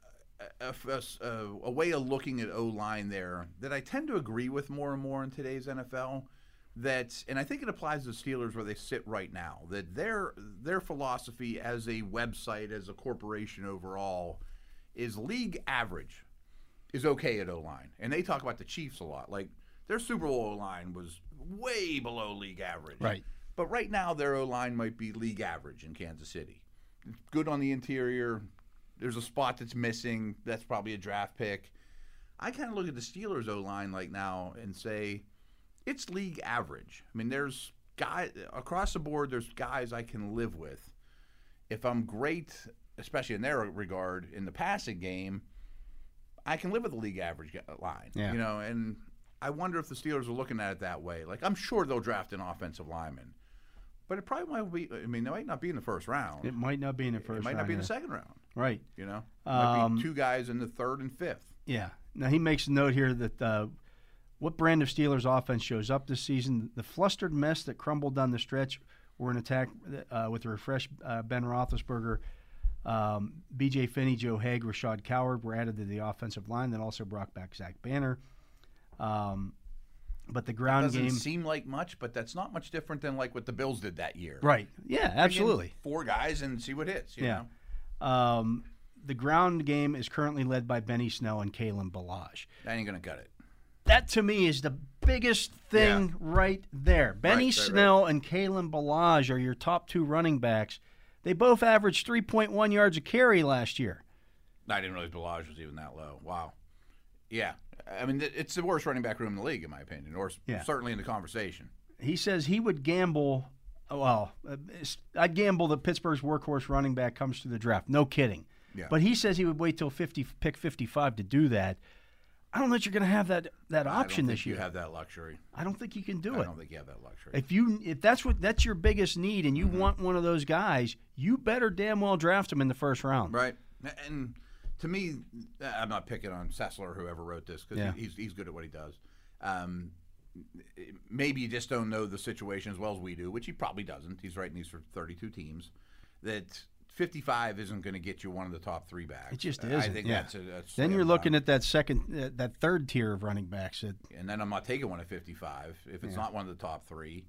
a, a, a, a way of looking at O-line there that I tend to agree with more and more in today's N F L. That, and I think it applies to the Steelers where they sit right now, that their their philosophy as a website, as a corporation overall, is league average is okay at O-line. And they talk about the Chiefs a lot. Like, their Super Bowl O-line was way below league average. Right. But right now, their O-line might be league average in Kansas City. Good on the interior. There's a spot that's missing. That's probably a draft pick. I kind of look at the Steelers O-line like now and say, it's league average. I mean, there's guys across the board, there's guys I can live with. If I'm great, especially in their regard, in the passing game, I can live with the league average line. Yeah. You know, and I wonder if the Steelers are looking at it that way. Like, I'm sure they'll draft an offensive lineman, but it probably might be. I mean, they might not be in the first round. it might not be in the first It might round, not be in the yeah. second round. Right. You know, it might Um, be two guys in the third and fifth. Yeah. Now, he makes a note here that uh, what brand of Steelers offense shows up this season? The flustered mess that crumbled down the stretch were an attack uh, with a refreshed uh, Ben Roethlisberger, um, B J Finney, Joe Haig, Rashad Coward were added to the offensive line. That also brought back Zach Banner. Um, but the ground Doesn't game, seem like much, but that's not much different than like what the Bills did that year. right? Yeah, Bring in absolutely. Four guys and see what hits. You Yeah. Um, the ground game is currently led by Benny Snell and Kalen Ballage. That ain't going to cut it. That, to me, is the biggest thing Yeah. right there. Benny Right, right, Snell and Kalen Ballage are your top two running backs. They both averaged three point one yards a carry last year. I didn't realize Ballage was even that low. Wow. Yeah. I mean, th- it's the worst running back room in the league, in my opinion, or s- Yeah. certainly in the conversation. He says he would gamble. Well, uh, I'd gamble that Pittsburgh's workhorse running back comes to the draft. No kidding. Yeah. But he says he would wait till fifty, pick fifty-five to do that. I don't know that you're going to have that that I option don't this think year. you have that luxury. I don't think you can do I it. don't think you have that luxury. If you if that's what that's your biggest need, and you Mm-hmm. want one of those guys, you better damn well draft him in the first round. Right. And to me, I'm not picking on Sessler or whoever wrote this because Yeah. he's he's good at what he does. Um, maybe you just don't know the situation as well as we do, which he probably doesn't. He's writing these for thirty-two teams. That fifty-five isn't going to get you one of the top three backs. It just I isn't. think yeah. that's, a, that's then you're slam looking dunk. at that second, uh, that third tier of running backs. That, And then I'm not taking one at fifty-five if it's Yeah. not one of the top three.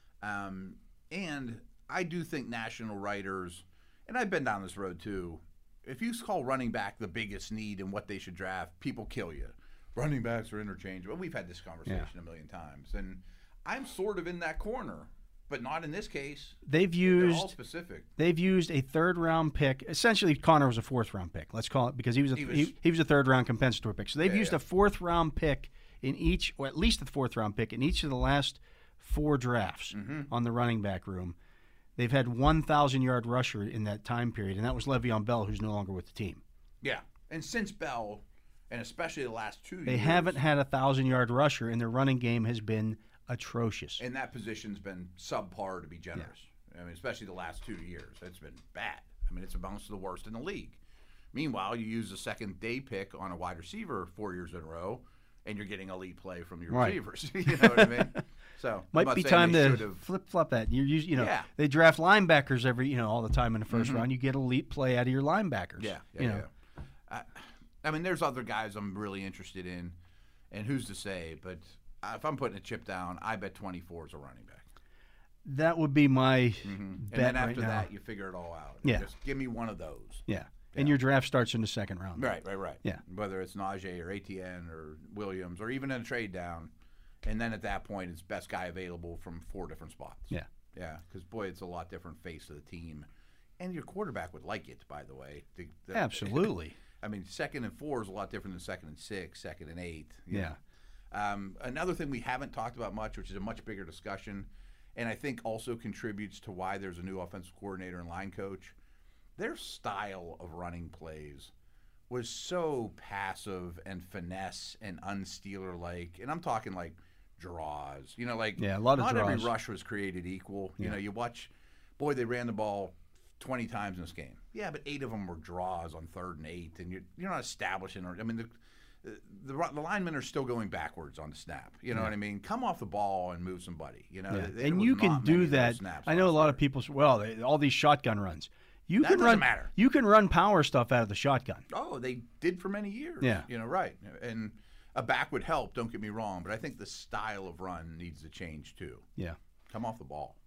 Um, and I do think national writers, and I've been down this road too, if you call running back the biggest need and what they should draft, people kill you. Running backs are interchangeable. We've had this conversation Yeah. a million times. And I'm sort of in that corner, but not in this case. they've They're all used specific. they've used a third round pick. Essentially, Connor was a fourth round pick. Let's call it because he was a He he was- was, he, was a third round compensatory pick. So they've Yeah, used yeah. a fourth round pick in each, or at least a fourth round pick in each of the last four drafts Mm-hmm. on the running back room. They've had one thousand yard rusher in that time period, and that was Le'Veon Bell, who's no longer with the team. Yeah. And since Bell, and especially the last two They years. haven't had a thousand yard rusher, and their running game has been atrocious. And that position's been subpar, to be generous. I mean, especially the last two years. It's been bad. I mean, it's amongst the worst in the league. Meanwhile, you use a second day pick on a wide receiver four years in a row, and you're getting elite play from your Right. receivers. You know what I mean? So I'm Might not be saying time they to should've- flip flop that. You're us- you know Yeah. they draft linebackers every you know all the time in the 1st Mhm. round. You get elite play out of your linebackers. Yeah, yeah, you know. yeah. I, I mean, there's other guys I'm really interested in, and who's to say? But if I'm putting a chip down, I bet twenty-four is a running back. That would be my Mhm. And bet then after right now. that, you figure it all out. Yeah. Just give me one of those. Yeah. And your draft starts in the second round. Right, right, right. Yeah. Whether it's Najee or A T N or Williams or even in a trade down, and then at that point, it's best guy available from four different spots. Yeah. Yeah, because boy, it's a lot different face of the team, and your quarterback would like it. By the way, The- the- Absolutely. I mean, second and four is a lot different than second and six, second and eight. you Yeah. know. Um, another thing we haven't talked about much, which is a much bigger discussion, and I think also contributes to why there's a new offensive coordinator and line coach. Their style of running plays was so passive and finesse and unsteeler-like, and I'm talking like draws. You know, like Yeah, a lot of not every draws. rush was created equal. You Yeah. know, you watch, boy, they ran the ball twenty times in this game. Yeah, but eight of them were draws on third and eight, and you're you're not establishing. Or I mean, the the, the linemen are still going backwards on the snap. You know what I mean? Come off the ball and move somebody. You know, Yeah. There And was you not can many do of those that. snaps I know a last lot year. of people say, well, they, all these shotgun runs. You That can doesn't run matter. You can run power stuff out of the shotgun. Oh, they did for many years. Yeah. You know, right. And a back would help, don't get me wrong, but I think the style of run needs to change too. Yeah. Come off the ball.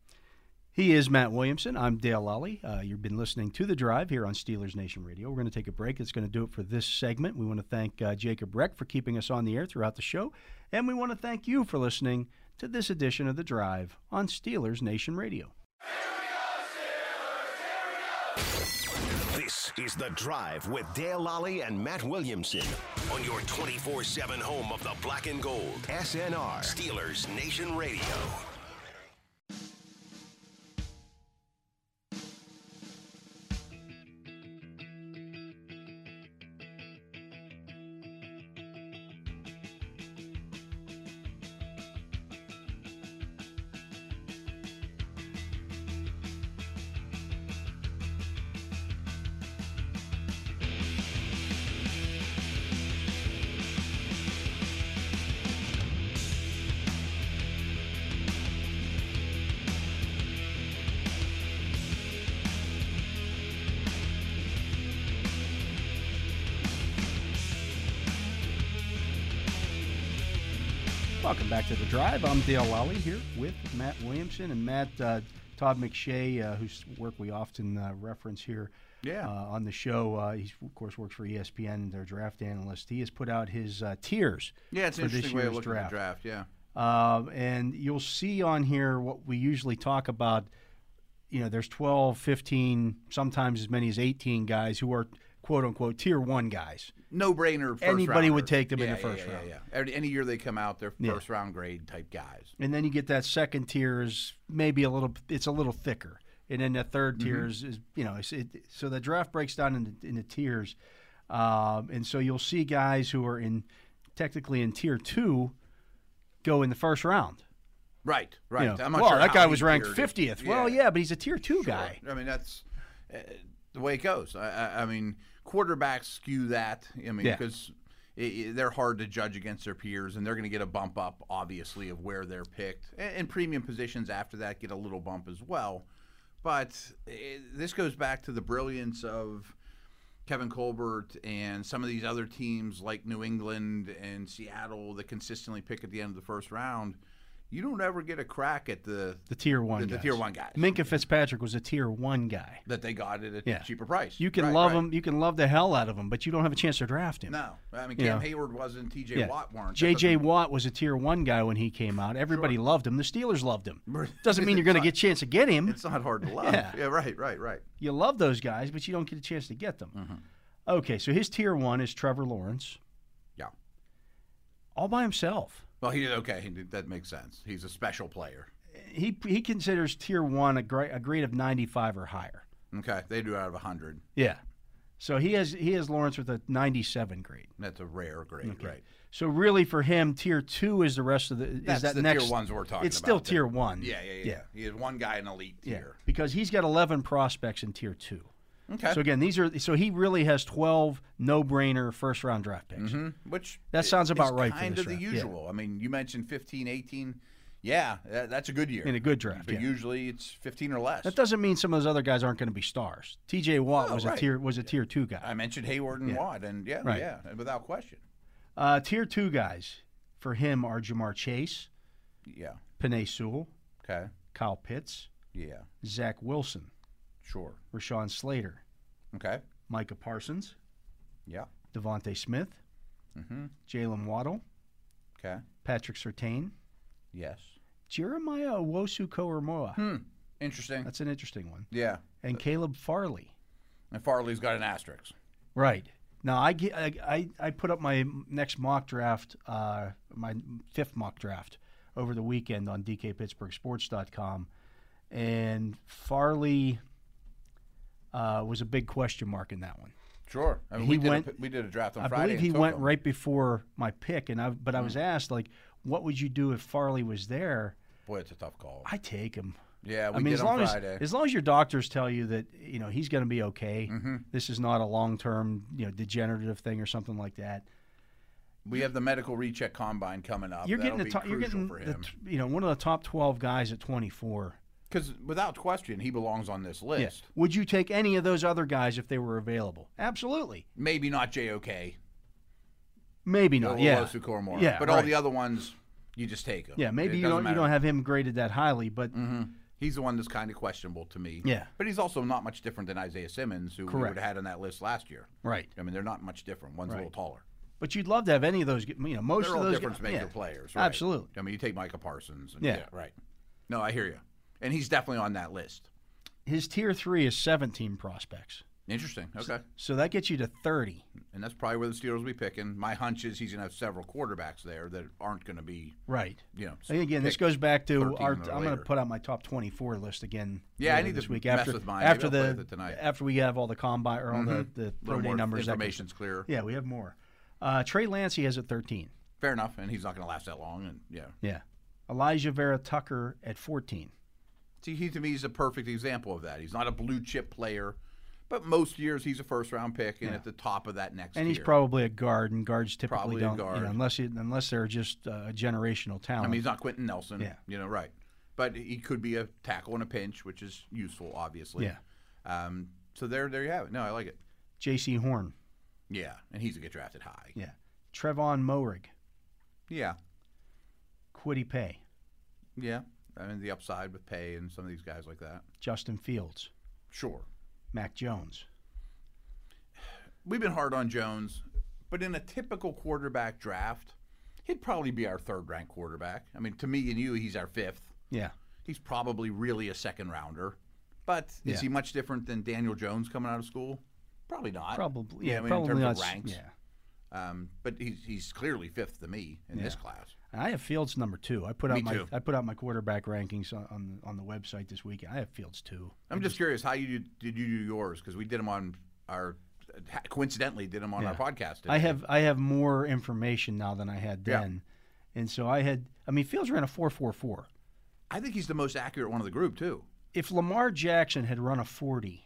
He is Matt Williamson. I'm Dale Lally. Uh, you've been listening to The Drive here on Steelers Nation Radio. We're going to take a break. It's going to do it for this segment. We want to thank uh, Jacob Reck for keeping us on the air throughout the show. And we want to thank you for listening to this edition of The Drive on Steelers Nation Radio. This is The Drive with Dale Lally and Matt Williamson on your twenty-four seven home of the black and gold. S N R, Steelers Nation Radio. Welcome back to The Drive. I'm Dale Lally here with Matt Williamson. And Matt, uh, Todd McShay, uh, whose work we often uh, reference here Yeah. uh, on the show. Uh, he, of course, works for E S P N, their draft analyst. He has put out his uh, tiers Yeah, it's for an this interesting way year's of looking at draft. the draft, yeah. Um, and you'll see on here what we usually talk about. You know, there's twelve, fifteen, sometimes as many as eighteen guys who are, quote-unquote, tier one guys. No-brainer first Anybody would rounders. take them in Yeah, the first yeah, round. Yeah, yeah. Every, any year they come out, they're Yeah. first-round grade type guys. And then you get that second tier is maybe a little, it's a little thicker. And then the third tier is, is you know, it's, it, so the draft breaks down into, into tiers. Um, and so you'll see guys who are in, technically in tier two, go in the first round. Right, right. You know, I'm not well, sure that how guy he was ranked tiered it. fiftieth. Well, yeah, but he's a tier two Sure. guy. I mean, that's uh, the way it goes. I, I, I mean, quarterbacks skew that. I mean, Yeah. because they're hard to judge against their peers, and they're going to get a bump up, obviously, of where they're picked. And, and premium positions after that get a little bump as well. But it, this goes back to the brilliance of Kevin Colbert and some of these other teams like New England and Seattle that consistently pick at the end of the first round. You don't ever get a crack at the The tier one the, guys. the tier one guys Minka Fitzpatrick was a tier one guy. that they got it at Yeah. a cheaper price. You can Right, love right. him. You can love the hell out of him, but you don't have a chance to draft him. No, I mean You Cam know. Hayward wasn't. T J Yeah. Watt weren't. That J J doesn't- Watt was a tier one guy when he came out. Everybody Sure. loved him. The Steelers loved him. Right. Doesn't mean you're going to get a chance to get him. It's not hard to love. Yeah. Yeah, right, right, right. You love those guys, but you don't get a chance to get them. Mm-hmm. Okay, so his tier one is Trevor Lawrence, Yeah. all by himself. Well, he did okay. He did, that makes sense. He's a special player. He he considers tier one a grade, a grade of ninety-five or higher. Okay, they do out of a hundred. Yeah. So he has he has Lawrence with a ninety-seven grade. That's a rare grade, Okay. right? So really, for him, tier two is the rest of the. That's is that the next, tier ones we're talking It's about. still there. tier one. Yeah, yeah, yeah, Yeah. He is one guy in elite Yeah, tier. because he's got eleven prospects in tier two. Okay. So again, these are so he really has twelve no-brainer first-round draft picks. Mhm. Which That sounds about is right for Kind this of the draft, yeah. usual. I mean, you mentioned fifteen, eighteen. Yeah, that, that's a good year. In a good draft, But yeah. usually it's fifteen or less. That doesn't mean some of those other guys aren't going to be stars. T J Watt Oh, was right. a tier was a tier two guy. I mentioned Hayward and Yeah. Watt, and yeah, Right. yeah, and without question. Uh, tier two guys for him are Jamar Chase, Yeah. Penei Sewell, Okay. Kyle Pitts, Yeah. Zach Wilson, Sure. Rashawn Slater, Okay. Micah Parsons, Yeah. Devontae Smith, Mm-hmm. Jalen Waddle, Okay. Patrick Surtain, Yes. Jeremiah Owusu-Koramoah. Hmm. Interesting. That's an interesting one. Yeah. And Caleb Farley. And Farley's got an asterisk. Right. Now, I, get, I, I, I put up my next mock draft, uh, my fifth mock draft, over the weekend on D K Pittsburgh Sports dot com. And Farley uh, was a big question mark in that one. Sure. I mean, He we, did went- a, we did a draft on I Friday. believe he and took went him. right before my pick, and I but I was Mm. asked, like, what would you do if Farley was there? Boy, it's a tough call. I take him. Yeah, we I mean, did as on long as Friday. as long as your doctors tell you that you know he's going to be okay, Mm-hmm. this is not a long term you know degenerative thing or something like that. We have the medical recheck combine coming up. You're That'll getting the be top, you're crucial getting for the, him. t- you know one of the top twelve guys at twenty-four. Because without question, he belongs on this list. Yes. Would you take any of those other guys if they were available? Absolutely. Maybe not J O K. Maybe not. or Yeah. Owusu Koramoah. Yeah. But all right. the other ones, you just take them. Yeah. Maybe It you doesn't don't you matter. don't have him graded that highly, but Mm-hmm. He's the one that's kind of questionable to me. Yeah. But he's also not much different than Isaiah Simmons, who we Correct. would have had on that list last year. right. I mean, they're not much different. One's Right. a little taller. But you'd love to have any of those. You know, most They're of all those difference guys, maker yeah. players. Right? Absolutely. I mean, you take Micah Parsons. And, Yeah. yeah. Right. No, I hear you. And he's definitely on that list. His tier three is seventeen prospects, Interesting. Okay. so that gets you to thirty. And that's probably where the Steelers will be picking. My hunch is he's going to have several quarterbacks there that aren't going to be, Right. you know. And again, this picked goes back to thirteen our. or I'm going later. to put out my top twenty-four list again. Yeah, I later need this to week mess after with mine. after Maybe I'll play the with it tonight. after we have all the combine or all the the A pro little day more numbers. that- information's clear. Yeah, we have more. Uh, Trey Lance, he has at thirteen. Fair enough. And he's not going to last that long. And yeah. Yeah. Elijah Vera Tucker at fourteen. See, he to me is a perfect example of that. He's not a blue chip player, but most years he's a first round pick and Yeah. at the top of that next And he's tier. probably a guard, and guards typically Probably a don't, guard. You know, unless you, unless they're just uh, a generational talent. I mean, he's not Quentin Nelson. Yeah. You know, right. But he could be a tackle in a pinch, which is useful, obviously. Yeah. Um, so there, there you have it. No, I like it. J C Horn. Yeah, and he's going to get drafted high. Yeah. Trevon Moehrig. Yeah. Kwity Paye. Yeah. I mean, the upside with Pay and some of these guys like that. Justin Fields. Sure. Mac Jones. we've been hard on Jones, but in a typical quarterback draft, he'd probably be our third-ranked quarterback. I mean, to me and you, he's our fifth. Yeah. He's probably really a second-rounder. But is Yeah. he much different than Daniel Jones coming out of school? Probably not. Probably. Yeah, Yeah, I mean, probably in terms not. of ranks. Yeah. Um, but he's he's clearly fifth to me in this class. I have Fields number two. I put Me out my too. I put out my quarterback rankings on on, on the website this weekend. I have Fields two. I'm just curious, how you did, did you do yours? Because we did them on our coincidentally did them on Yeah. our podcast today. I have I have more information now than I had Yeah. then, and so I had. I mean, Fields ran a four four four. I think he's the most accurate one of the group too. If Lamar Jackson had run a forty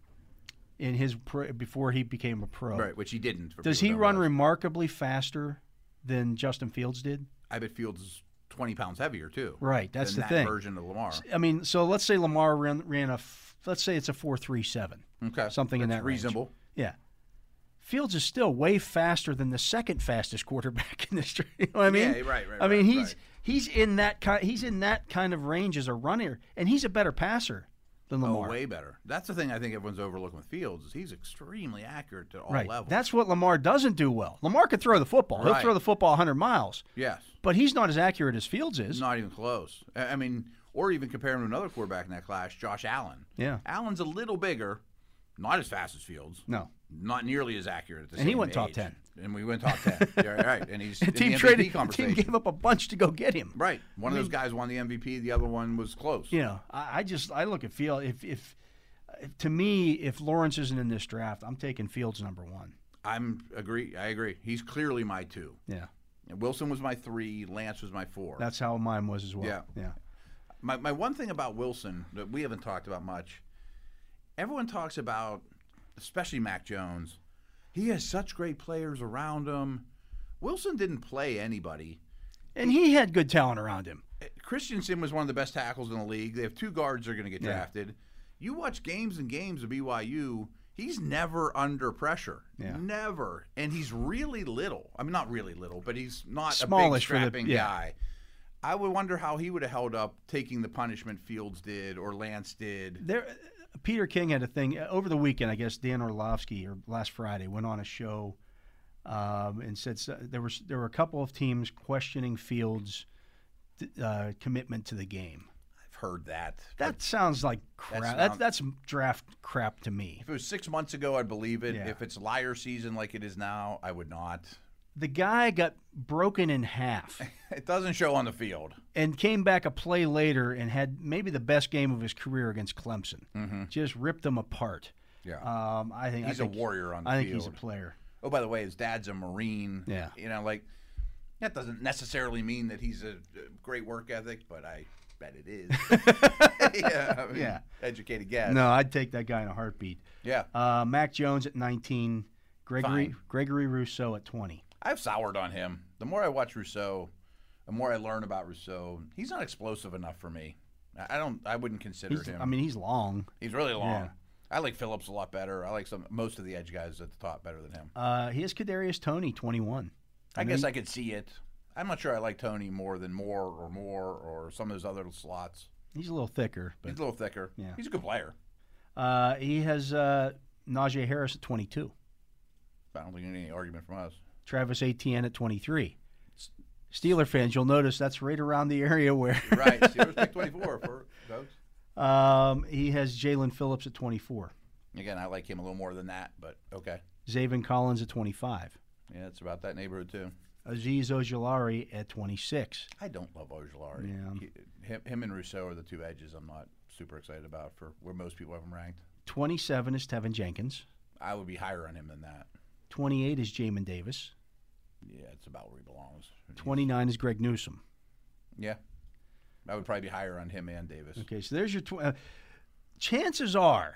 in his pro, before he became a pro, Right, which he didn't. for does people he who don't run realize. remarkably faster than Justin Fields did? I bet Fields is twenty pounds heavier too. Right, that's than the that thing. version of Lamar. I mean, so let's say Lamar ran ran a f- let's say it's a four three seven. Okay, Something in That's that range. reasonable. Yeah. Fields is still way faster than the second fastest quarterback in this. You know what I mean? Yeah, right, right, I mean, right, he's right. he's in that kind he's in that kind of range as a runner, and he's a better passer than Oh, Lamar. way better. That's the thing I think everyone's overlooking with Fields is he's extremely accurate at all right. levels. That's what Lamar doesn't do well. Lamar could throw the football. He'll Right. throw the football one hundred miles, yes, but he's not as accurate as Fields is. not even close. I I mean, or even compare him to another quarterback in that class, Josh Allen. Yeah. Allen's a little bigger, not as fast as Fields. No. Not nearly as accurate at the And he same went top age. ten. And we went top ten. Yeah, right. And he's The in team the M V P traded. The team conversation. gave up a bunch to go get him. Right. One of those guys won the M V P. The other one was close. You know, I, I just I look at Field. If, if if to me, if Lawrence isn't in this draft, I'm taking Fields number one. I'm agree. I agree. He's clearly my two. Yeah, And Wilson was my three. Lance was my four. that's how mine was as well. Yeah. yeah. My my one thing about Wilson that we haven't talked about much. Everyone talks about, especially Mac Jones. He has such great players around him. Wilson didn't play anybody. And he had good talent around him. Christensen was one of the best tackles in the league. They have two guards that are going to get Yeah. drafted. You watch games and games of B Y U, he's never under pressure. Yeah. Never. And he's really little. I mean, not really little, but he's not Smallish a for big the- strapping yeah. guy. I would wonder how he would have held up taking the punishment Fields did or Lance did. There, Peter King had a thing uh, over the weekend. I guess Dan Orlovsky or last Friday went on a show um, and said so, there was there were a couple of teams questioning Fields' uh, commitment to the game. I've heard that. That sounds like crap. That That's, sounds- that's draft crap to me. If it was six months ago, I'd believe it. Yeah. If it's liar season like it is now, I would not. The guy got broken in half It doesn't show on the field. and came back a play later and had maybe the best game of his career against Clemson. Mm-hmm. Just ripped them apart. Yeah. Um, I think He's I a think, warrior on the I think field. he's a player. Oh, by the way, his dad's a Marine. Yeah. You know, like, that doesn't necessarily mean that he's a, a great work ethic, but I bet it is. yeah. I mean, Yeah. Educated guess. No, I'd take that guy in a heartbeat. Yeah. Uh, Mac Jones at nineteen, Gregory Fine. Gregory Rousseau at twenty. I've soured on him. The more I watch Rousseau, the more I learn about Rousseau. He's not explosive enough for me. I I don't. I wouldn't consider He's, him. I mean, he's long. he's really long. Yeah. I like Phillips a lot better. I like some most of the edge guys at the top better than him. Uh, he has Kadarius Toney, twenty-one. I know guess you- I could see it. I'm not sure I like Tony more than Moore or Moore or some of those other slots. He's a little thicker. But, He's a little thicker. Yeah. He's a good player. uh, he has uh, Najee Harris at twenty-two. I don't think any argument from us. Travis Etienne at twenty-three. Steeler fans, you'll notice that's right around the area where Right. Steelers pick twenty-four for folks. um, he has Jalen Phillips at twenty-four. Again, I like him a little more than that, but okay. Zaven Collins at twenty-five. Yeah, it's about that neighborhood too. Aziz Ojulari at twenty-six. I don't love Ojulari. Yeah. He, him, him and Rousseau are the two edges I'm not super excited about for where most people have him ranked. twenty-seven is Tevin Jenkins. I would be higher on him than that. twenty-eight is Jamin Davis. Yeah, it's about where he belongs. twenty-nine is Greg Newsome. Yeah. I would probably be higher on him and Davis. Okay, so there's your. Tw- uh, chances are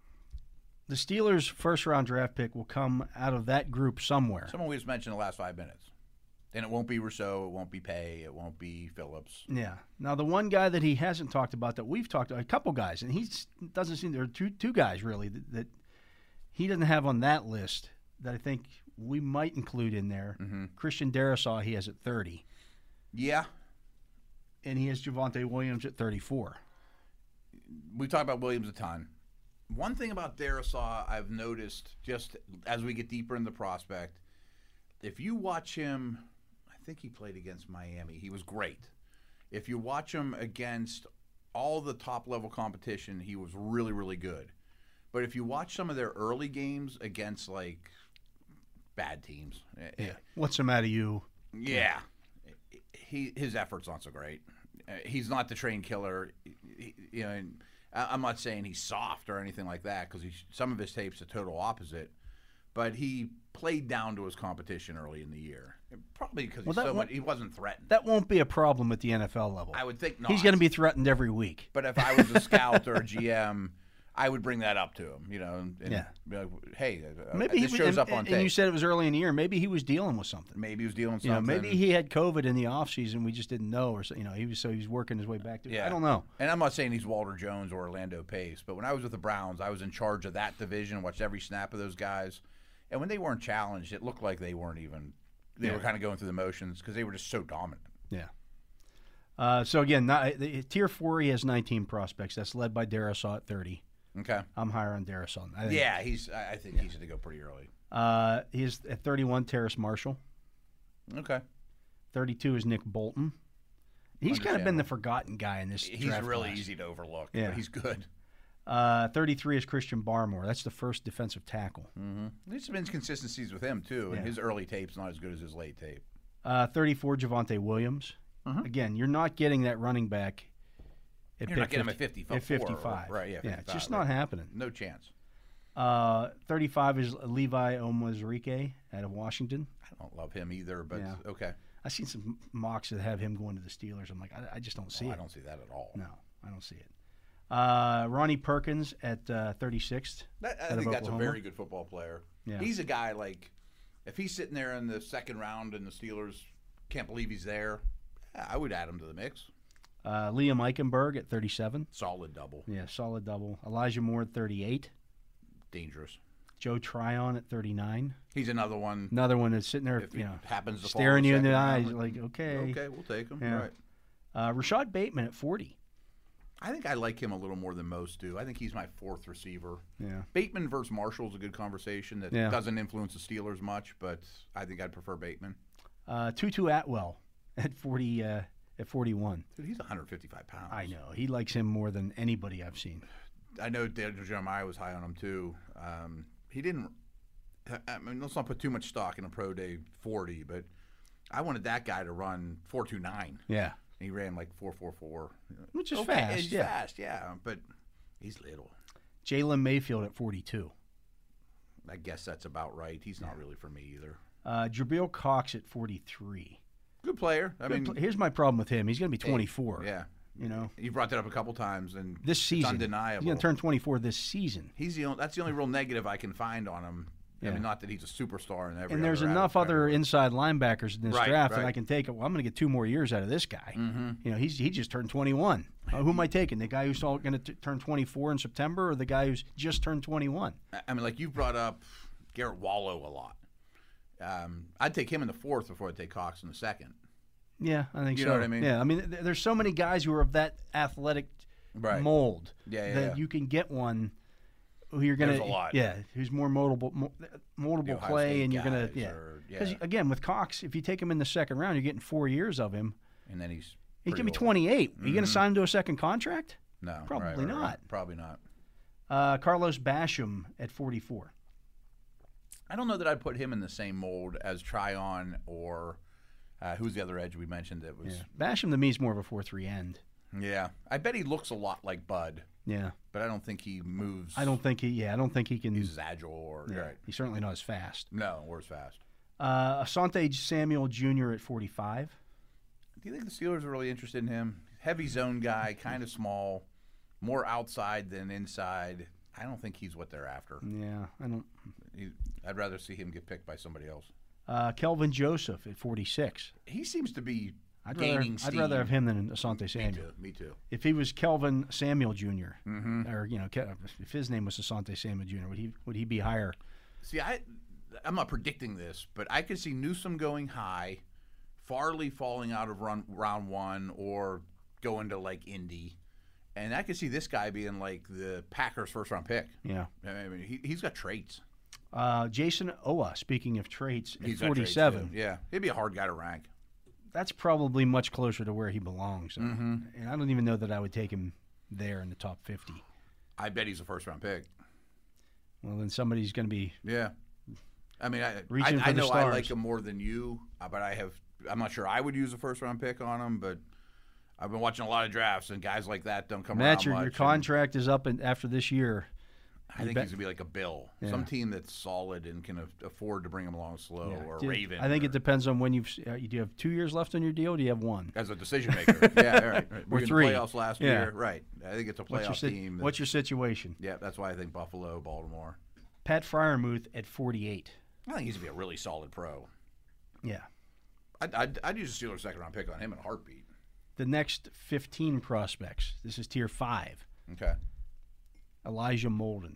the Steelers' first round draft pick will come out of that group somewhere. Someone we just mentioned in the last five minutes. And it won't be Rousseau, it won't be Pay, it won't be Phillips. Yeah. Now the one guy that he hasn't talked about that we've talked about, a couple guys, and he doesn't seem there are two two guys really that, that he doesn't have on that list that I think we might include in there. Mm-hmm. Christian Darrisaw he has at thirty, Yeah. and he has Javonte Williams at thirty-four. We talk about Williams a ton. One thing about Darrisaw I've noticed just as we get deeper in the prospect, if you watch him, I think he played against Miami. He was great. If you watch him against all the top-level competition, he was really, really good. But if you watch some of their early games against, like, bad teams. Yeah. What's the matter, you? Yeah. He His efforts aren't so great. He's not the trained killer. He, you know, and I'm not saying he's soft or anything like that because some of his tape's the total opposite. But he played down to his competition early in the year, probably because well, so won't, much, he wasn't threatened. That won't be a problem at the N F L level. I would think not. He's going to be threatened every week. But if I was a scout or a G M, I would bring that up to him, you know, and yeah. be like, hey, uh, maybe this he shows and, up on and tape. you said it was early in the year. Maybe he was dealing with something. Maybe he was dealing with you know, something. maybe he had COVID in the offseason. We just didn't know, or so, you know, he was so he was working his way back to it. Yeah. I don't know. And I'm not saying he's Walter Jones or Orlando Pace, but when I was with the Browns, I was in charge of that division, watched every snap of those guys. And when they weren't challenged, it looked like they weren't even – they yeah. were kind of going through the motions because they were just so dominant. Yeah. Uh, so, again, not, the, Tier four, he has nineteen prospects. That's led by Darrisaw at thirty. Okay. I'm higher on Darrisaw. I think, yeah, he's. I think yeah. he's going to go pretty early. Uh, he's at thirty-one, Terrace Marshall. Okay. thirty-two is Nick Bolton. He's kind of been the forgotten guy in this He's draft really class. easy to overlook, yeah. but he's good. Uh, thirty-three is Christian Barmore. That's the first defensive tackle. Mm-hmm. There's been inconsistencies with him, too, and yeah. his early tape's not as good as his late tape. Uh, thirty-four, Javonte Williams. Uh-huh. Again, you're not getting that running back at You're not getting him at fifty-four. At fifty-five. Or, right, yeah, yeah, it's just not right. happening. No chance. Uh, thirty-five is Levi Onwuzurike out of Washington. I don't love him either, but yeah. okay. I've seen some mocks that have him going to the Steelers. I'm like, I, I just don't see oh, it. I don't see that at all. No, I don't see it. Uh, Ronnie Perkins at uh, thirty-sixth. That, I think that's a very good football player. Yeah. He's a guy, like, if he's sitting there in the second round and the Steelers can't believe he's there, I would add him to the mix. Uh, Liam Eichenberg at thirty-seven. Solid double. Yeah, solid double. Elijah Moore at thirty-eight. Dangerous. Joe Tryon at thirty-nine. He's another one. Another one that's sitting there, if you know, happens to staring you in the round, eyes, like, okay. Okay, we'll take him. Yeah. Right. Uh, Rashad Bateman at forty. I think I like him a little more than most do. I think he's my fourth receiver. Yeah. Bateman versus Marshall is a good conversation that yeah. doesn't influence the Steelers much, but I think I'd prefer Bateman. Uh, Tutu Atwell at forty. Uh, at forty-one. Dude, he's one hundred fifty-five pounds. I know. He likes him more than anybody I've seen. I know Daniel Jeremiah was high on him too. Um, he didn't. I mean, let's not put too much stock in a pro day forty, but I wanted that guy to run four two nine. Yeah. And he ran like four four four, which is okay, fast. He's yeah. fast, yeah, but he's little. Jalen Mayfield at forty-two. I guess that's about right. He's not really for me either. Uh, Jabril Cox at forty-three. Good player. I Good mean, pl- here's my problem with him. He's going to be twenty-four. Hey, yeah. You know, you brought that up a couple times, and this season, it's undeniable. He's going to turn twenty-four this season. He's the only, that's the only real negative I can find on him. Yeah. I mean, not that he's a superstar in every. And there's other enough other category. inside linebackers in this right, draft right. that I can take. Well, I'm going to get two more years out of this guy. Mm-hmm. You know, he's he just turned twenty-one. Uh, who am I taking? The guy who's going to turn twenty-four in September, or the guy who's just turned twenty-one? I mean, like you brought up Garrett Wallow a lot. Um, I'd take him in the fourth before I'd take Cox in the second. Yeah, I think you so. know what I mean? Yeah, I mean, th- there's so many guys who are of that athletic right. mold yeah, yeah, that yeah. you can get one who you're gonna, There's a lot. yeah, who's more moldable, mo- moldable Ohio play, State and you're gonna, guys yeah, or- because yeah. again with Cox, if you take him in the second round, you're getting four years of him. And then he's He's gonna be pretty old. twenty-eight. Are you gonna Mhm. sign him to a second contract? No, Probably right, right, not. right. Probably not. Uh, Carlos Basham at forty-four. I don't know that I'd put him in the same mold as Tryon or uh, who's the other edge we mentioned that was. Yeah. Basham to me is more of a four three end. Yeah, I bet he looks a lot like Bud, Yeah, but I don't think he moves. I don't think he. Yeah, I don't think he can. he's as agile or yeah, right. He's certainly not as fast. No, or as fast. Uh, Asante Samuel Junior at forty-five. Do you think the Steelers are really interested in him? Heavy zone guy, kind of small, more outside than inside. I don't think he's what they're after. Yeah, I don't. He, I'd rather see him get picked by somebody else. Uh, Kelvin Joseph at forty-six. He seems to be I'd rather, gaining I'd steam. rather have him than Asante Me Samuel. too. Me too. If he was Kelvin Samuel Junior, Mm-hmm. or you know, Ke- if his name was Asante Samuel Junior, would he would he be higher? See, I, I'm not predicting this, but I could see Newsome going high, Farley falling out of run, round one or going to like Indy, And I could see this guy being like the Packers' first-round pick. Yeah. I mean, he, he's got traits. Uh, Jason Owa, speaking of traits, at He's got forty-seven. traits, too. Yeah, he'd be a hard guy to rank. That's probably much closer to where he belongs. Mm-hmm. And I don't even know that I would take him there in the top fifty. I bet he's a first-round pick. Well, then somebody's going to be Yeah. I mean, I, reaching I, for I the know I stars. like him more than you, uh, but I have. I'm not sure I would use a first-round pick on him, but I've been watching a lot of drafts, and guys like that don't come Matt, around your, much. your and contract is up in, after this year. I You think bet- he's gonna be like a Bill, Yeah. some team that's solid and can a- afford to bring him along slow, Yeah. or Do- Raven. I think or, it depends on when you've. Uh, do you have two years left on your deal? Or do you have one? as a decision maker. yeah, all right. right. Or We were in three. the playoffs last Yeah. year, right? I think it's a What's your, playoff sit- team. what's your situation? Yeah, that's why I think Buffalo, Baltimore. Pat Fryermuth at forty-eight. I think he's gonna be a really solid pro. Yeah. I'd, I'd, I'd use a Steelers second round pick on him in a heartbeat. The next fifteen prospects. This is tier five. Okay. Elijah Molden.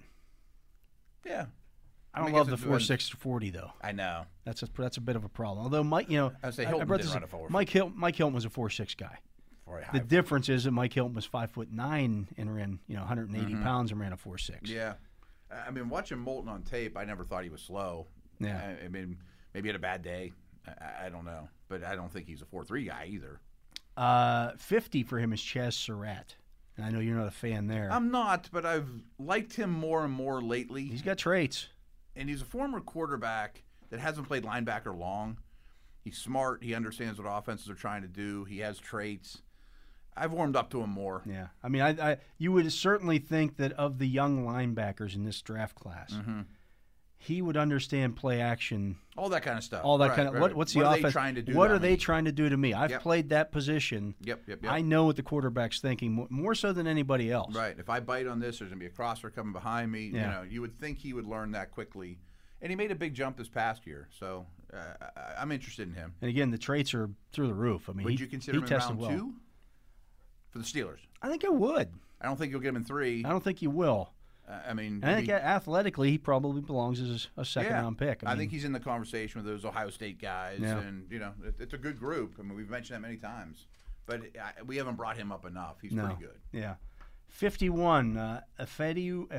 Yeah. I don't I guess love the it four six forty though. I know. That's a that's a bit of a problem. Although Mike, you know, I'd say I- I Hilton brought didn't this run up. a four. Mike Hilton, Mike Hilton was a four six guy. For a high The four. difference is that Mike Hilton was five foot nine and ran, you know, one hundred eighty Mhm. pounds and ran a four six. Yeah. I mean, watching Moulton on tape, I never thought he was slow. Yeah. I, I mean, maybe he had a bad day. I, I don't know. But I don't think he's a four three guy either. Uh, fifty for him is Chaz Surratt, and I know you're not a fan there. I'm not, but I've liked him more and more lately. He's got traits. And he's a former quarterback that hasn't played linebacker long. He's smart. He understands what offenses are trying to do. He has traits. I've warmed up to him more. Yeah, I mean, I, I you would certainly think that of the young linebackers in this draft class, Mm-hmm. he would understand play action, All that kind of stuff. all that Right, kind of. right. What, what's what the are offense? they trying to do? What to are they me? trying to do to me? I've Yep. played that position. Yep, yep, yep. I know what the quarterback's thinking more, more so than anybody else. Right. If I bite on this, there's going to be a crosser coming behind me. Yeah. You know, you would think he would learn that quickly. And he made a big jump this past year. So uh, I, I'm interested in him. And again, the traits are through the roof. I mean, Would he, you consider he him in tested round well. two for the Steelers? I think I would. I don't think you'll get him in three. I don't think you will. Uh, I mean, I think he- athletically, he probably belongs as a second yeah. round pick. I, I, mean, think he's in the conversation with those Ohio State guys, Yeah. and you know, it, it's a good group. I mean, we've mentioned that many times, but I, we haven't brought him up enough. He's no. pretty good. Yeah. fifty-one, uh, Afedu,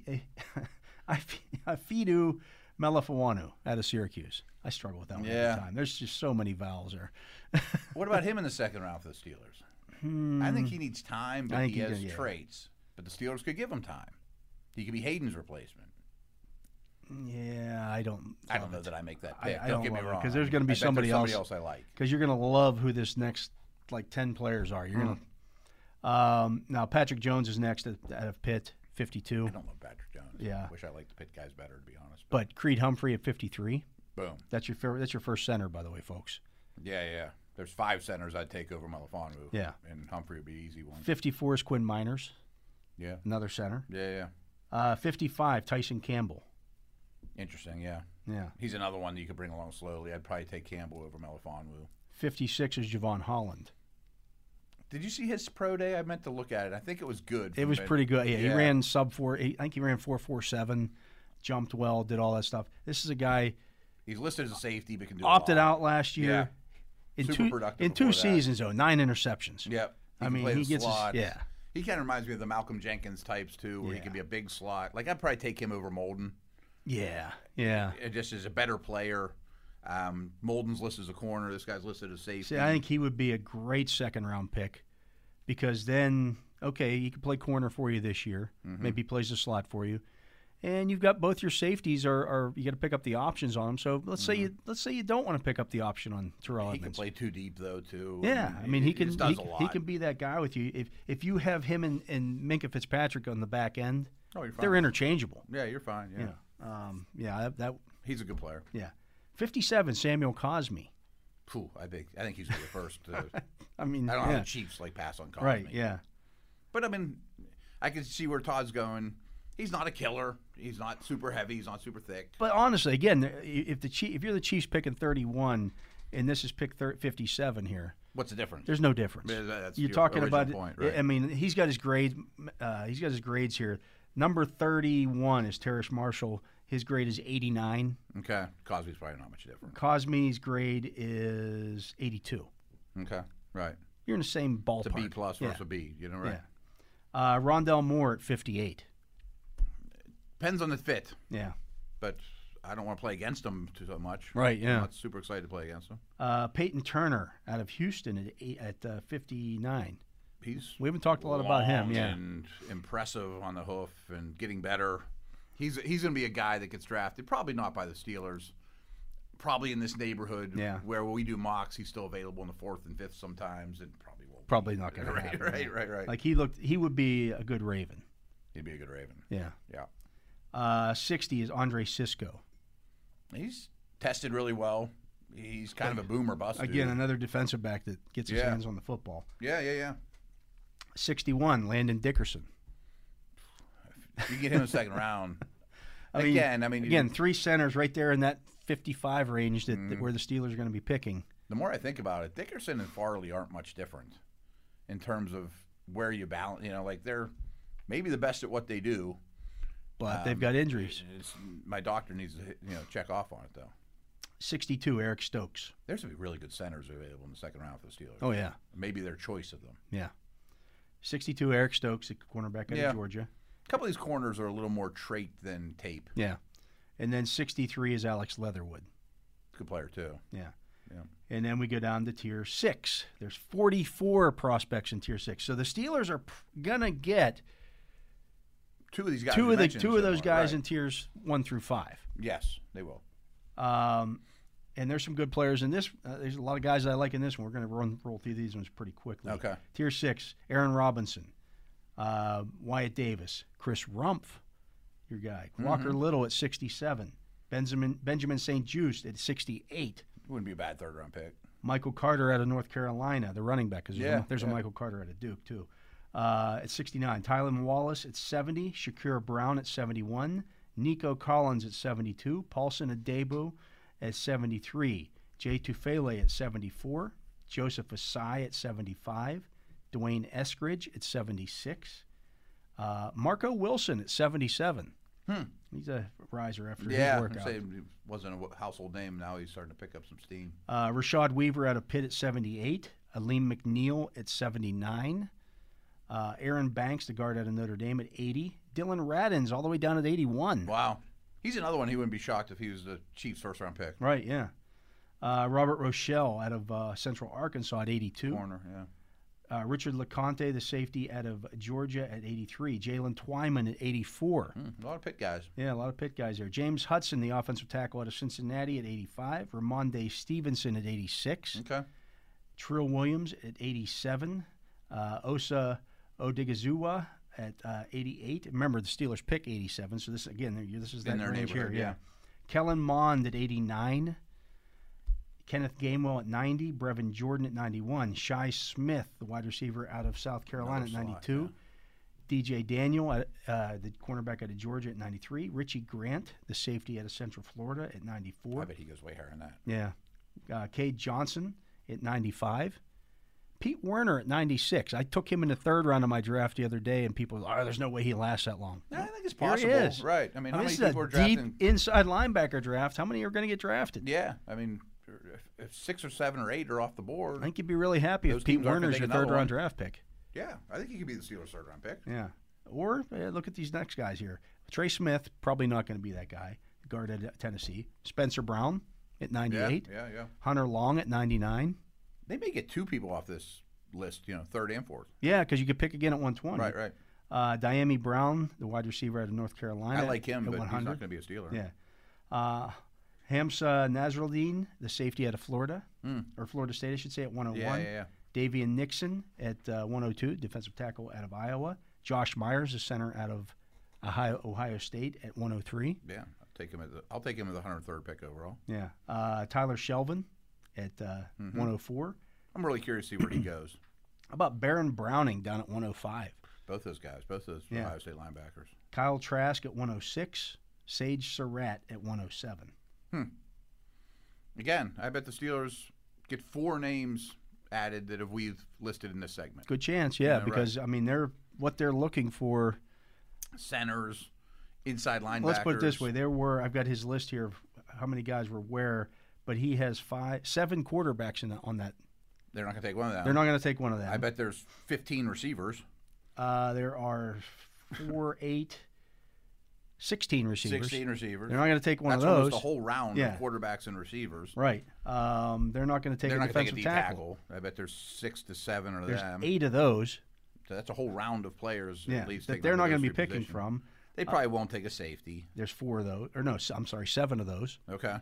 Afidu Melifawanu out of Syracuse. I struggle with that one Yeah. every time. There's just so many vowels there. What about him in the second round for the Steelers? I think he needs time, I but think he he has could, yeah. traits. But the Steelers could give him time. He could be Hayden's replacement. Yeah, I don't. I don't know that I make that I- pick. I don't don't get me love it, wrong. 'cause there's gonna be I bet somebody there's somebody else- else I like. Because you're going to love who this next, like, ten players are. You're Hmm. going to. Um, now, Patrick Jones is next at, out of Pitt, fifty-two. I don't love Patrick Jones. Yeah. I wish I liked the Pitt guys better, to be honest. But But Creed Humphrey at fifty-three. boom. That's your favorite, that's your first center, by the way, folks. Yeah, yeah. There's five centers I'd take over Malafanu. Yeah. And Humphrey would be an easy one. fifty-four is Quinn Miners, Yeah. another center. Yeah, yeah. Uh, fifty-five, Tyson Campbell. Interesting, yeah. Yeah. He's another one that you could bring along slowly. I'd probably take Campbell over Malafanu. fifty-six is Javon Holland. Did you see his pro day? I meant to look at it. I think it was good. It from was mid- pretty good. Yeah, he Yeah. ran sub four. I think he ran four four seven, jumped well, did all that stuff. This is a guy He's listed as a safety, but can do opted a lot. out last year. Yeah. In Super two productive in two before that. seasons though, nine interceptions. Yep. He I can mean, play he the gets his- slot. yeah. He kind of reminds me of the Malcolm Jenkins types too, where he Yeah. can be a big slot. Like I'd probably take him over Molden. Yeah, yeah. It just is a better player. Um, Molden's listed as a corner. This guy's listed as safety. See, I think he would be a great second round pick because then, okay, he can play corner for you this year. Mm-hmm. Maybe he plays the slot for you, and you've got both your safeties are, are you got to pick up the options on them. So let's say you let's say you don't want to pick up the option on Terrell Mm-hmm. he can Edmonds. play too deep though too. Yeah, I mean he can just he, does a lot. he can be that guy with you if if you have him and, and Minka Fitzpatrick on the back end. Oh, you're fine. They're interchangeable. Yeah, you're fine. Yeah, Yeah, um, yeah, that, that he's a good player. yeah. fifty-seven, Samuel Cosme. Phew, I think I think he's gonna be the first. Uh, I mean, I don't know yeah. how the Chiefs like pass on Cosme. Right, yeah. But I mean, I can see where Todd's going. He's not a killer. He's not super heavy. He's not super thick. But honestly, again, if the Chief, if you're the Chiefs picking thirty-one, and this is pick fifty-seven here, What's the difference? there's no difference. Yeah, that's You're your talking original about. point, right. I mean, he's got his grades. Uh, he's got his grades here. Number thirty-one is Terrace Marshall. His grade is eighty-nine. Okay, Cosby's probably not much different. Cosme's grade is eighty-two. Okay, right. You're in the same ballpark. It's a B plus Yeah. versus a B. You know, right? Yeah. Uh, Rondell Moore at fifty-eight. Depends on the fit, Yeah. but I don't want to play against him too so much. Right, yeah. I'm not super excited to play against him. Uh, Peyton Turner out of Houston at eight, at uh, fifty-nine. He's We haven't talked a lot about him, long yeah. and impressive on the hoof and getting better. He's he's going to be a guy that gets drafted, probably not by the Steelers, probably in this neighborhood Yeah. where when we do mocks, he's still available in the fourth and fifth sometimes, and probably won't. Probably not going to Right, happen. right, yeah. right, right. Like he looked, he would be a good Raven. He'd be a good Raven. Yeah. Yeah, Uh, sixty is Andre Cisco. he's tested really well. He's kind of a boomer bust. Again, dude. another defensive back that gets his Yeah. hands on the football. Yeah, yeah, yeah. sixty-one, Landon Dickerson. If you get him in the second round. I mean, again, I mean, you- again, three centers right there in that fifty-five range that, Mm. that where the Steelers are going to be picking. the more I think about it, Dickerson and Farley aren't much different in terms of where you balance. You know, like they're maybe the best at what they do. But they've Um, got injuries. It's, my doctor needs to hit- you know check off on it though. sixty-two, Eric Stokes. There's some really good centers available in the second round for the Steelers. Oh, yeah. Maybe their choice of them. Yeah. sixty-two, Eric Stokes, the cornerback out Yeah. of Georgia. A couple of these corners are a little more trait than tape. Yeah. And then sixty-three is Alex Leatherwood. Good player too. Yeah. Yeah. And then we go down to tier six. There's forty-four prospects in tier six. So the Steelers are going to get Two of these guys. two you of the mentioned two of those so- guys right. in tiers one through five. Yes, they will. Um, and there's some good players in this. Uh, there's a lot of guys that I like in this one. We're going to run roll through these ones pretty quickly. Okay. Tier six: Aaron Robinson, uh, Wyatt Davis, Chris Rumpf, your guy, Walker Mm-hmm. Little at sixty-seven, Benjamin Benjamin Saint Just at sixty-eight, Wouldn't be a bad third round pick. Michael Carter out of North Carolina, the running back. Because there's, Yeah, a, there's yeah. a Michael Carter out of Duke too. Uh, at sixty-nine, Tylen Wallace at seventy, Shakira Brown at seventy-one, Nico Collins at seventy-two, Paulson Adebo at seventy-three, Jay Tufele at seventy-four, Joseph Asai at seventy-five, Dwayne Eskridge at seventy-six, uh, Marco Wilson at seventy-seven. Hmm. He's a riser after Yeah, his I'd workout. say he wasn't a household name. Now he's starting to pick up some steam. Uh, Rashad Weaver out of Pitt at seventy-eight, Aleem McNeil at seventy-nine, uh, Aaron Banks, the guard out of Notre Dame, at eighty, Dylan Radins all the way down at eighty-one. Wow. He's another one he wouldn't be shocked if he was the Chiefs' first round pick. Right, yeah. Uh, Robert Rochelle out of uh, Central Arkansas at eighty-two. Corner, yeah. Uh, Richard LeConte, the safety out of Georgia, at eighty-three. Jalen Twyman at eighty-four. Hmm, a lot of pick guys. Yeah, a lot of Pitt guys there. James Hudson, the offensive tackle out of Cincinnati, at eighty-five. Ramonde Stevenson at eighty-six. Okay. Trill Williams at eighty-seven. Uh, Osa Odigizua at uh, eighty-eight. Remember, the Steelers pick eighty-seven, so this again, this is that In their range here. neighborhood, Yeah. yeah. Kellen Mond at eighty-nine. Kenneth Gamewell at ninety. Brevin Jordan at ninety-one. Shai Smith, the wide receiver out of South Carolina, Another at slot, ninety-two. D J Daniel, at, uh, the cornerback out of Georgia, at ninety-three. Richie Grant, the safety out of Central Florida, at ninety-four. I bet he goes way higher than that. Yeah. Uh, Cade Johnson at ninety-five. Pete Werner at ninety-six. I took him in the third round of my draft the other day, and people were, oh, there's no way he lasts that long. I think it's Here he possible. is. Right. I mean, I how mean, many this is people a are drafting? deep inside linebacker draft. How many are going to get drafted? Yeah. I mean, if, if six or seven or eight are off the board. I think you'd be really happy Those if Pete teams aren't gonna Werner's your take another third round one. draft pick. Yeah. I think he could be the Steelers' third round pick. Yeah. Or uh, look at these next guys here. Trey Smith, probably not going to be that guy. Guard at Tennessee. Spencer Brown at Yeah. ninety-eight. Yeah. Yeah. Hunter Long at ninety-nine. They may get two people off this list, you know, third and fourth. Yeah, because you could pick again at one twenty. Right, right. Uh, Diami Brown, the wide receiver out of North Carolina. I like him, at but one he's not hundred. going to be a Steeler. Yeah. Uh, Hamza Nasruddin, the safety out of Florida, Hmm. or Florida State, I should say, at one oh one. Yeah, yeah, yeah. Davian Nixon at uh, one oh two, defensive tackle out of Iowa. Josh Myers, the center out of Ohio, Ohio State, at one oh three. Yeah. I'll take him as the, I'll take him as the one hundred third pick overall. Yeah. Uh, Tyler Shelvin at uh, Mm-hmm. one oh four. I'm really curious to see where he goes. How about Baron Browning down at one oh five? Both those guys, both those Yeah. Ohio State linebackers. Kyle Trask at one oh six. Sage Surratt at one oh seven. Again, I bet the Steelers get four names added that have we've listed in this segment. Good chance, yeah, Yeah, right. because, I mean, they're what they're looking for. Centers, inside linebackers. Let's put it this way: there were I've got his list here of how many guys were where, but he has five, seven quarterbacks in the, on that. They're not going to take one of them. They're not going to take one of them. I bet there's fifteen receivers. Uh, there are four, eight, sixteen receivers. sixteen receivers. They're not going to take one That's of those. almost a whole round Yeah. of quarterbacks and receivers. Right. Um, they're not going to take They're a not going to defensive take a D tackle. tackle. I bet there's six to seven of There's them. eight of those. So that's a whole round of players. Yeah, at least that taking they're over not going those to be three picking positions. from. They probably won't take a safety. There's four of those, or no, s- I'm sorry, seven of those. Okay.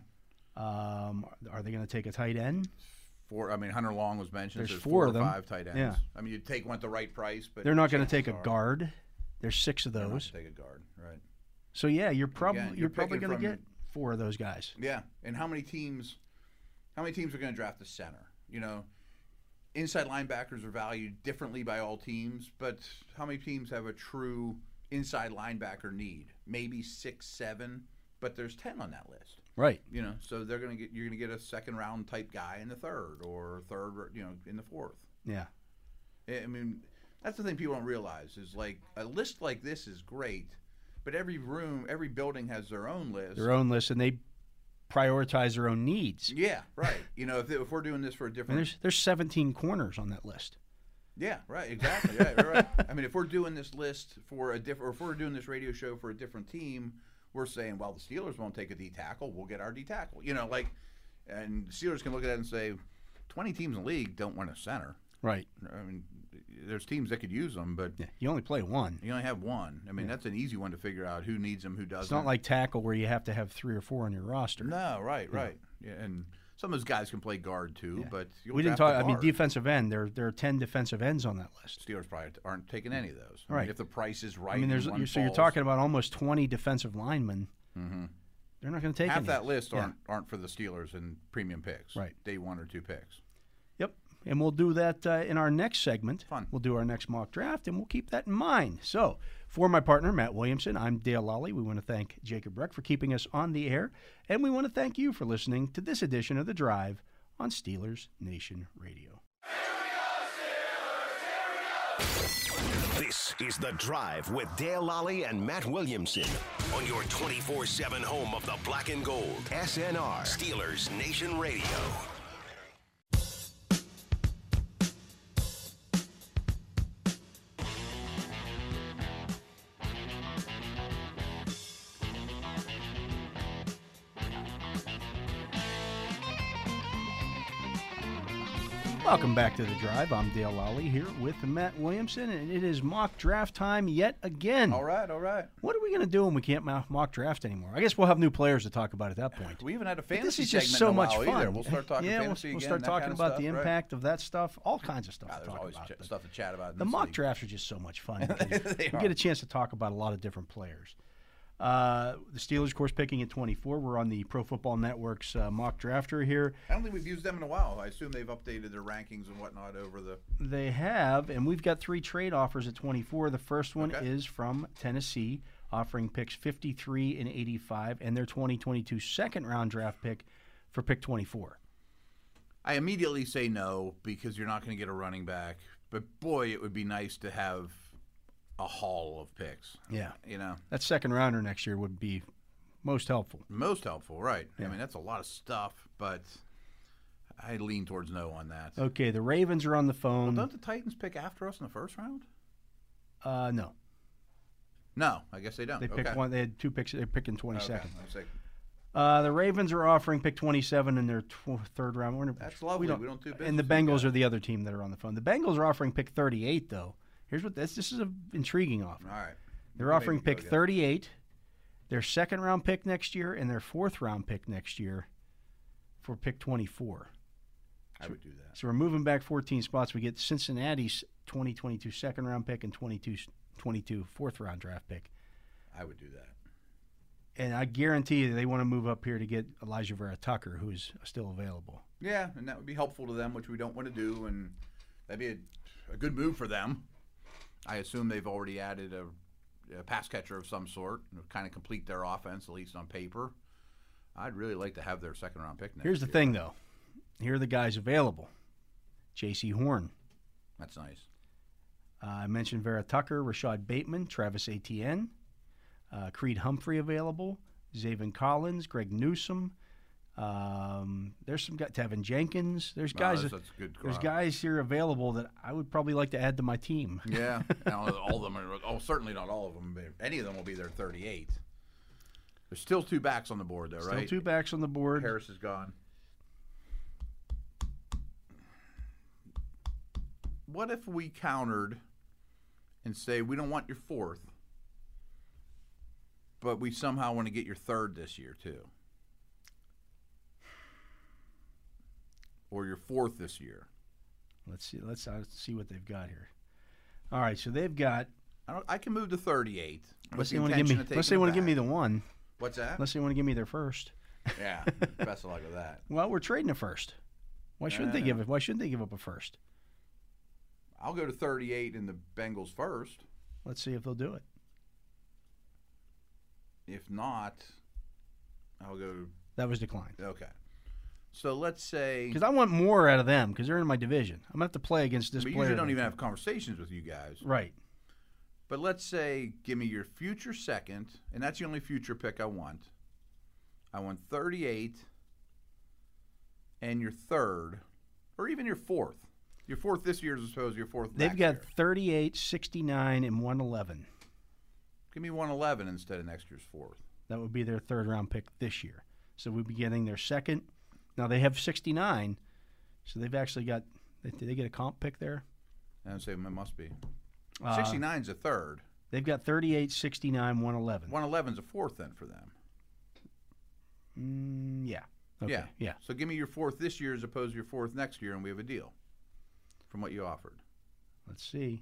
Um, are they going to take a tight end? Four. I mean, Hunter Long was mentioned. There's so there's four four of them. or five tight ends. Yeah. I mean, you'd take one at the right price, but They're not going to take chances a are guard. There's six of they're not those. gonna take a guard, right? So yeah, you're probably Again, you're, you're probably picking going to from- get four of those guys. Yeah. And how many teams? How many teams are going to draft the center? You know, inside linebackers are valued differently by all teams, but how many teams have a true inside linebacker need? Maybe six, seven, but there's ten on that list. Right. You know, so they're going to get you're going to get a second round type guy in the third or third, you know, in the fourth. Yeah. I mean, that's the thing people don't realize is like a list like this is great, but every room, every building has their own list. Their own list, and they prioritize their own needs. Yeah, right. You know, if, if we're doing this for a And different, there's there's seventeen corners on that list. yeah, right, exactly, yeah, you're right. I mean, if we're doing this list for a different, or if we're doing this radio show for a different team, we're saying, well, the Steelers won't take a D tackle, we'll get our D tackle. You know, like, and Steelers can look at that and say, twenty teams in the league don't want a center. Right. I mean, there's teams that could use them, but Yeah. You only play one. you only have one. I mean, that's an easy one to figure out who needs them, who doesn't. It's not like tackle where you have to have three or four on your roster. no, right, right, yeah, and some of those guys can play guard too, Yeah. but you'll We didn't draft talk. a I mean, guard. defensive end. There there are ten defensive ends on that list. Steelers probably aren't taking any of those. I Right. mean, if the price is right, I mean, there's and one you so you're falls, talking about almost twenty defensive linemen. Mhm. They're not going to take half any. that list Yeah. aren't aren't for the Steelers and premium picks. Right. Day one or two picks. Yep. And we'll do that uh, in our next segment. Fun. We'll do our next mock draft, and we'll keep that in mind. So, for my partner, Matt Williamson, I'm Dale Lally. We want to thank Jacob Breck for keeping us on the air, and we want to thank you for listening to this edition of The Drive on Steelers Nation Radio. This is The Drive with Dale Lally and Matt Williamson on your twenty-four seven home of the black and gold. S N R, Steelers Nation Radio. Welcome back to The Drive. I'm Dale Lally here with Matt Williamson, and it is mock draft time yet again. All right, all right. What are we going to do when we can't mo- mock draft anymore? I guess we'll have new players to talk about at that point. We haven't had a But fantasy this is just segment so in a much while fun. either. We'll start talking yeah, fantasy we'll, we'll again, start that talking kind of about stuff, the right? impact of that stuff, all kinds of stuff Ah, to there's talk always about. ch- But stuff to chat about. In the this mock league. drafts are just so much fun. because They we are. get a chance to talk about a lot of different players. Uh, the Steelers, of course, picking at twenty-four. We're on the Pro Football Network's uh, mock drafter here. I don't think we've used them in a while. I assume they've updated their rankings and whatnot over the. They have, and we've got three trade offers at twenty-four. The first one Okay. is from Tennessee, offering picks fifty-three and eighty-five, and their twenty twenty-two second-round draft pick for pick twenty-four. I immediately say no because you're not going to get a running back. But boy, it would be nice to have a haul of picks. Yeah. You know, That second rounder next year would be most helpful. most helpful, right? Yeah. I mean, that's a lot of stuff, but I lean towards no on that. Okay, the Ravens are on the Well, phone. don't the Titans pick after us in the first round? Uh, no, No, I guess they don't. they picked okay. one. They had two picks. They're picking twenty-second. Okay. I was like, Uh, the Ravens are offering pick twenty-seven in their tw- third round. We're gonna, That's lovely. We don't do business And the with you Bengals guys. are the other team that are on the phone. The Bengals are offering pick thirty-eight, though. Here's what this. This is an intriguing offer. all right. They're Maybe offering go pick again. thirty-eight, their second round pick next year, and their fourth round pick next year for pick twenty-four. I would do that. So we're moving back fourteen spots. We get Cincinnati's twenty twenty-two second round pick and twenty-two, twenty-two fourth round draft pick. I would do that. And I guarantee you they want to move up here to get Elijah Vera Tucker, who is still available. Yeah, and that would be helpful to them, which we don't want to do, and that'd be a, a good move for them. I assume they've already added a, a pass catcher of some sort, to kind of complete their offense, at least on paper. I'd really like to have their second round pick next Here's the year. thing, though. Here are the guys available. J C Horn. That's nice. Uh, I mentioned Vera Tucker, Rashad Bateman, Travis Etienne, uh, Creed Humphrey available, Zaven Collins, Greg Newsome. Um, there, there's some guys, Tevin Jenkins. There's Oh, guys. that's, that's a good. there's crop. guys here available that I would probably like to add to my team. Yeah, and all all of them are. Oh, certainly not all of them. But any of them will be there thirty-eight. There's still two backs on the board, though, Still right? two backs on the board. Harris is gone. What if we countered and say we don't want your fourth, but we somehow want to get your third this year too, or your fourth this year? Let's see. Let's uh, see what they've got here. All right, so they've got. I, don't, I can move to thirty-eight. Unless they want to give me. Unless they want to give me the one. What's that? Unless they want to give me their first. Yeah. Best of luck with that. Well, we're trading a first. Why shouldn't Uh, they give it? Why shouldn't they give up a first? I'll go to thirty-eight in the Bengals first. Let's see if they'll do it. If not, I'll go. That was declined. Okay. So let's say. Because I want more out of them because they're in my division. I'm gonna have to play against this We player. usually don't that- even have conversations with you guys. Right. But let's say, give me your future second, and that's the only future pick I want. I want thirty-eight and your third, or even your fourth. Your fourth this year as opposed to your fourth They've next got year. thirty-eight, sixty-nine, and one eleven. Give me one eleven instead of next year's fourth. That would be their third round pick this year. So we'd be getting their second. Now they have sixty-nine, so they've actually got. Did they get a comp pick there? And say it must be. Uh, sixty-nine's a third. They've got thirty-eight, sixty-nine, one eleven. one eleven's a fourth then for them. Mm, yeah. Okay. Yeah. Yeah. So give me your fourth this year as opposed to your fourth next year, and we have a deal from what you offered. Let's see.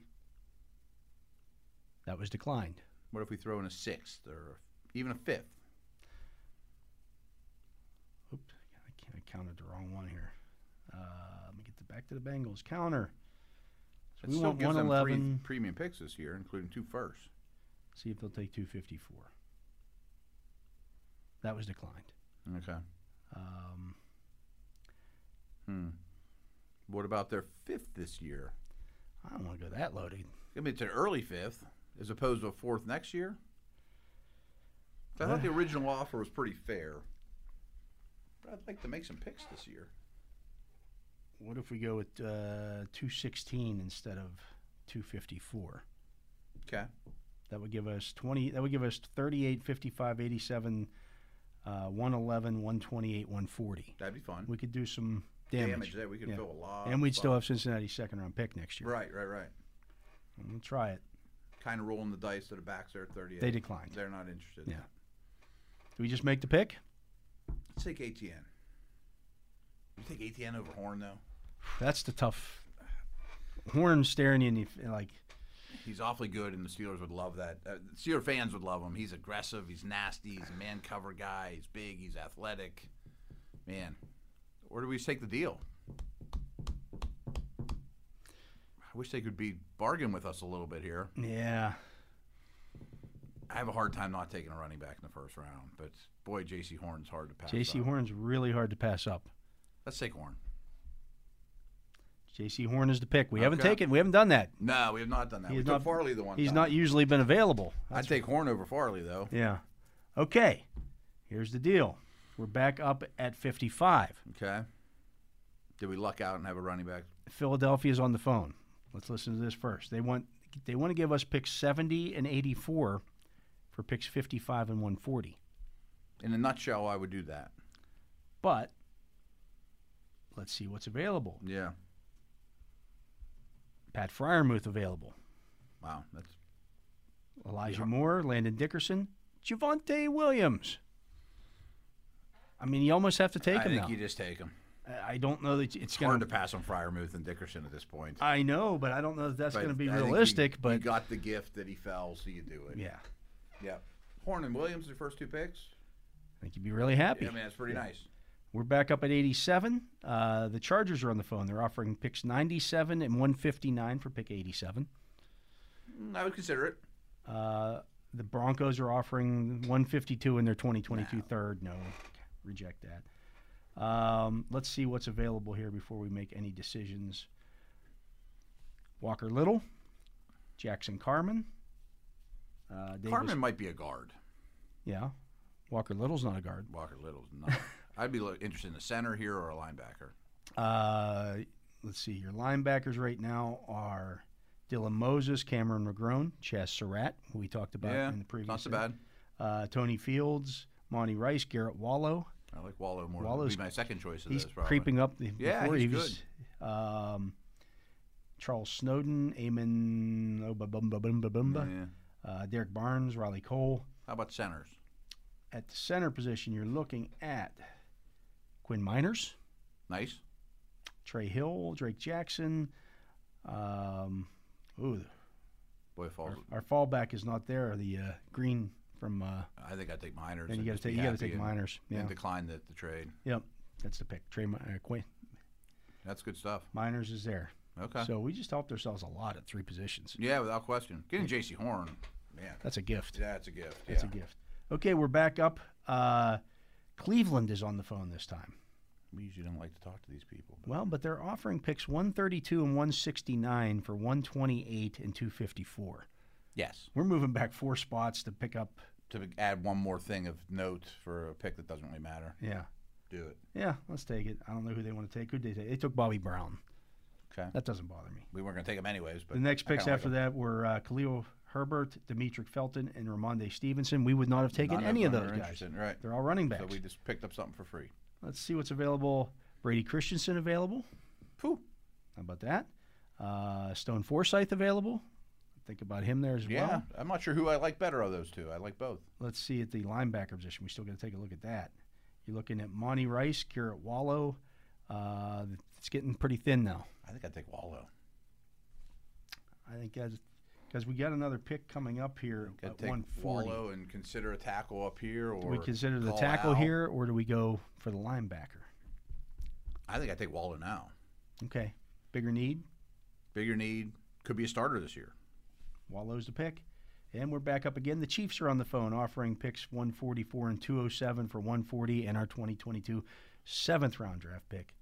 That was declined. What if we throw in a sixth or even a fifth? Oops, I, I counted the wrong one here. Uh, let me get the, back to the Bengals. Counter. So It we still want gives one them three eleven. premium picks this year, including two firsts. See if they'll take two fifty-four. That was declined. Okay. Um, Hmm. What about their fifth this year? I don't want to go that low. To, I mean, it's an early fifth as opposed to a fourth next year. I thought the original offer was pretty fair. But I'd like to make some picks this year. what if we go with uh, two sixteen instead of two fifty-four? Okay. That would give us twenty. That would give us thirty-eight, fifty-five, eighty-seven, uh, one eleven, one twenty-eight, one forty. That'd be fun. We could do some damage, Damage there. We could Yeah. fill a lot. and of we'd still have spots. Cincinnati's second round pick next year. Right, right, right. We'll try it. Kind of rolling the dice to the backs there at thirty-eight. They declined. They're not interested. in Yeah. that. Do we just make the pick? Let's take A T N. You take A T N over Horn, though? That's the tough. Horn staring you in the, like. He's awfully good, and the Steelers would love that. Uh, Steeler fans would love him. He's aggressive. He's nasty. He's a man cover guy. He's big. He's athletic. Man, where do we take the deal? I wish they could be bargain with us a little bit here. Yeah. I have a hard time not taking a running back in the first round, but boy, J C Horn's hard to pass. J C up. Horn's really hard to pass up. Let's take Horn. J C Horn is the pick. We haven't Okay. taken. We haven't done that. No, we have not done that. He's we not- took Farley the one He's time. not usually been available. I'd take Horn over Farley, though. Yeah. Okay. Here's the deal. We're back up at fifty-five. Okay. Did we luck out and have a running back? Philadelphia's on the phone. Let's listen to this first. They want they want to give us picks seventy and eighty-four for picks fifty-five and one forty. In a nutshell, I would do that. But let's see what's available. Yeah. Pat Fryermuth available. Wow. That's Elijah Yeah. Moore, Landon Dickerson, Javonte Williams. I mean, you almost have to take I him think now. you just take him. I I don't know that it's It's going hard to pass on Fryermuth and Dickerson at this point. I know, but I don't know that that's But going to be I think realistic. You, but you got the gift that he fell, so you do it. yeah, Yeah. Horn and Williams, your first two picks. I think you'd be really happy. Yeah, I mean, that's pretty nice. We're back up at eighty-seven. Uh, the Chargers are on the phone. They're offering picks ninety-seven and one fifty-nine for pick eighty-seven. Mm, I would consider it. Uh, the Broncos are offering one fifty-two in their twenty twenty-two No. third. No, reject that. Um, let's see what's available here before we make any decisions. Walker Little, Jackson Carman. Uh, Davis, Carmen might be a guard. Yeah. Walker Little's not a guard. Walker Little's not. I'd be lo- interested in a center here or a linebacker. Uh, let's see. Your linebackers right now are Dylan Moses, Cameron McGrone, Chaz Surratt, who we talked about Yeah, in the previous. not so bad. Uh, Tony Fields, Monty Rice, Garrett Wallow. I like Wallow more. Wallow's- Would be my second choice of He's those, probably. creeping up. The, Yeah, before he's he was, Um, Charles Snowden, Eamon Obabumba, Yeah. uh, Derek Barnes, Riley Cole. How about centers? At the center position, you're looking at Quinn Miners, Nice. Trey Hill, Drake Jackson. Um, ooh, Boy, falls. our, our fallback is not there. The uh, green from. Uh, I think I'd take Miners. then you and got to just take. be You got to happy take and- Miners. Yeah. And decline the, the trade. Yep. That's the pick. Trey Mi- uh, Quinn That's good stuff. Miners is there. Okay. So we just helped ourselves a lot at three positions. Yeah, without question. Getting J C Horn, man. That's a gift. Yeah, it's a gift. That's yeah. a gift. Okay, we're back up. Uh, Cleveland is on the phone this time. We usually don't like to talk to these people. But Well, but they're offering picks one thirty-two and one sixty-nine for one twenty-eight and two fifty-four. yes. We're moving back four spots to pick up. To add one more thing of note for a pick that doesn't really matter, Yeah, do it. yeah. Let's take it. I don't know who they want to take. Who did they take? They took Bobby Brown. Okay. That doesn't bother me. We weren't going to take them anyways. But The next I picks kinda after like 'em. that were uh, Khalil Herbert, Demetric Felton, and Ramonde Stevenson. We would not have taken None any of them those are guys. interested, Right. They're all running backs. So we just picked up something for free. Let's see what's available. Brady Christensen available. Pooh. How about that? Uh, Stone Forsythe available. Think about him there as Yeah. well. I'm not sure who I like better of those two. I like both. Let's see at the linebacker position. We still got to take a look at that. You're looking at Monty Rice, Garrett Wallow. Uh, it's getting pretty thin now. I think I'd take Wallow. I think because we got another pick coming up here I'd at take one forty. Wallow and consider a tackle up here, or Do we consider the call tackle Al. here, or do we go for the linebacker? I think I'd take Wallow now. Okay. Bigger need. Bigger need. Could be a starter this year. Wallow's the pick. And we're back up again. The Chiefs are on the phone offering picks one forty-four and two oh seven for one forty and our twenty twenty-two seventh round draft pick.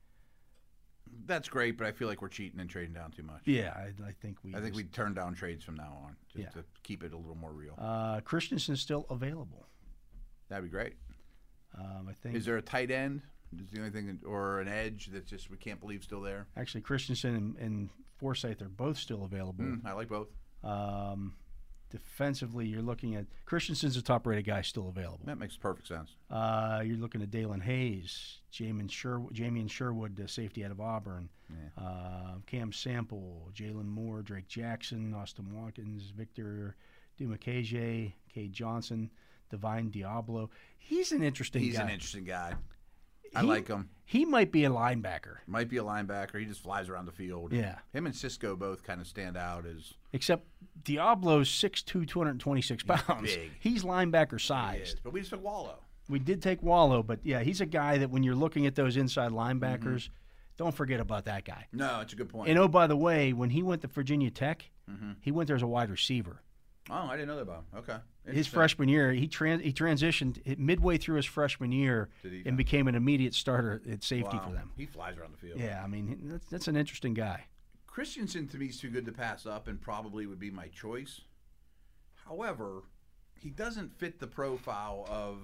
That's great, but I feel like we're cheating and trading down too much. Yeah, I, I think we. I think just- we turn down trades from now on just Yeah. to keep it a little more real. Uh, Christensen's still available. That'd be great. Um, I think. Is there a tight end? Is the only thing, or an edge that just we can't believe still there? Actually, Christensen and, and Forsythe are both still available. Mm, I like both. Um, defensively, you're looking at Christensen's a top-rated guy still available. That makes perfect sense. Uh, you're looking at Dalen Hayes, Jamin Sherwood, Jamie and Sherwood, the safety out of Auburn. Yeah. Uh, Cam Sample, Jalen Moore, Drake Jackson, Austin Watkins, Victor Dumakeje, Cade Johnson, Divine Diablo. He's an interesting He's guy. an interesting guy. I He- like him. He might be a linebacker, Might be a linebacker. He just flies around the field. Yeah. Him and Cisco both kind of stand out as except Diablo's six two, two hundred twenty-six pounds. big. He's linebacker he is. sized. But we just took Wallow. We did take Wallow, but yeah, he's a guy that when you're looking at those inside linebackers, Mm-hmm. don't forget about that guy. No, it's a good point. And oh, by the way, when he went to Virginia Tech, Mm-hmm. he went there as a wide receiver. Oh, I didn't know that about him. Okay. His Interesting. freshman year, he trans he transitioned it- midway through his freshman year To defense. and became an immediate starter at safety Wow. for them. He flies around the field. Yeah, I mean that's, that's an interesting guy. Christensen to me is too good to pass up and probably would be my choice. However, he doesn't fit the profile of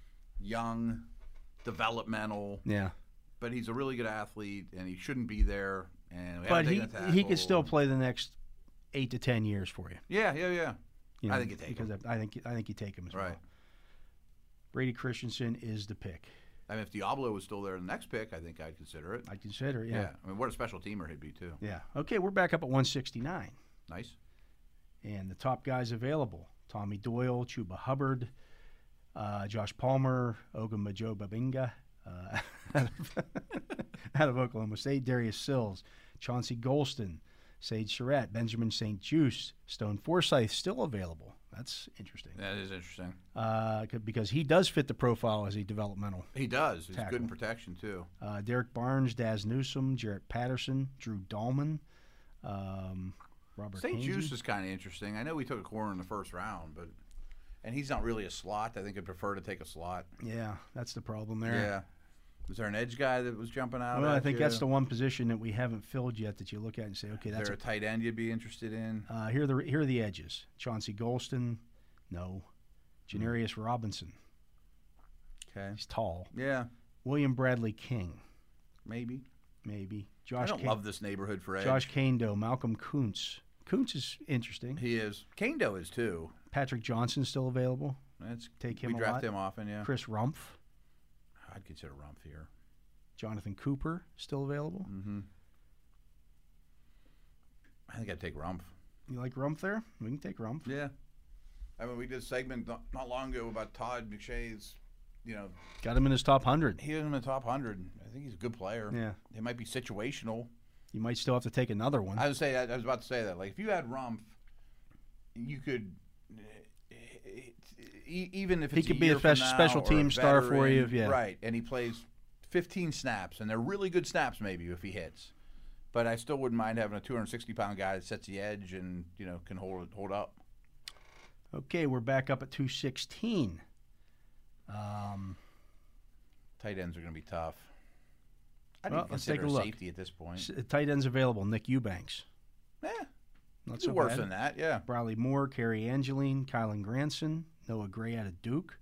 young, developmental, Yeah, but he's a really good athlete and he shouldn't be there. And we but haven't he taken a he could still tackle. play the next eight to ten years for you. Yeah, yeah, yeah. you know, I think you take because him. I, I think I think you take him as Right. well. Brady Christensen is the pick. I mean, if Diablo was still there in the next pick, I think I'd consider it. I consider, yeah. yeah. I mean, what a special teamer he'd be, too. Yeah. Okay, we're back up at one sixty-nine. Nice. And the top guys available: Tommy Doyle, Chuba Hubbard, uh, Josh Palmer, Ogunmajo Babinga, uh, out, of, out of Oklahoma State, Darius Sills, Chauncey Golston, Sage Surratt, Benjamin Saint Juice, Stone Forsythe still available. That's interesting. That is interesting. Uh, c- because he does fit the profile as a developmental. He does. He's Tackle. good in protection, too. Uh, Derek Barnes, Daz Newsome, Jarrett Patterson, Drew Dahlman, um, Robert Saint Hainsey. Juice is kind of interesting. I know we took a corner in the first round, but and he's not really a slot. I think I'd prefer to take a slot. Yeah, that's the problem there. Yeah. Was there an edge guy that was jumping out? Well, I at think you? that's the one position that we haven't filled yet that you look at and say, okay, Is that's there a tight end you'd be interested in? a, uh, here are the here are the edges. Chauncey Golston, no. Janarius Robinson, Okay. he's tall. Yeah. William Bradley King, Maybe. maybe. I Josh don't Kane, love this neighborhood for edge. Josh Kando, Malcolm Kuntz. Kuntz is interesting. He is. Kando is too. Patrick Johnson still available. That's Take him We a draft lot. him often, yeah. Chris Rumpf, I'd consider Rumpf here. Jonathan Cooper still available. Mm-hmm. I think I'd take Rumpf. You like Rumpf there? We can take Rumpf. Yeah. I mean, we did a segment not, not long ago about Todd McShay's, you know, Got him in his top one hundred. he was in the top one hundred. I think he's a good player. Yeah. It might be situational. You might still have to take another one. I was say I was about to say that. Like if you had Rumpf, you could e- even if He it's could a be a year from special- now special or a team star for you, veteran, yeah. right? And he plays fifteen snaps, and they're really good snaps maybe if he hits. But I still wouldn't mind having a two hundred sixty pound guy that sets the edge and you know can hold hold up. Okay, we're back up at two sixteen. Um, Tight ends are going to be tough. I Well, didn't let's consider take a look. safety at this point. s- tight ends available. Nick Eubanks. Eh, Not it's so worse bad. than that. Yeah. Bradley Moore, Kerry Angeline, Kylan Granson, Noah Gray out of Duke.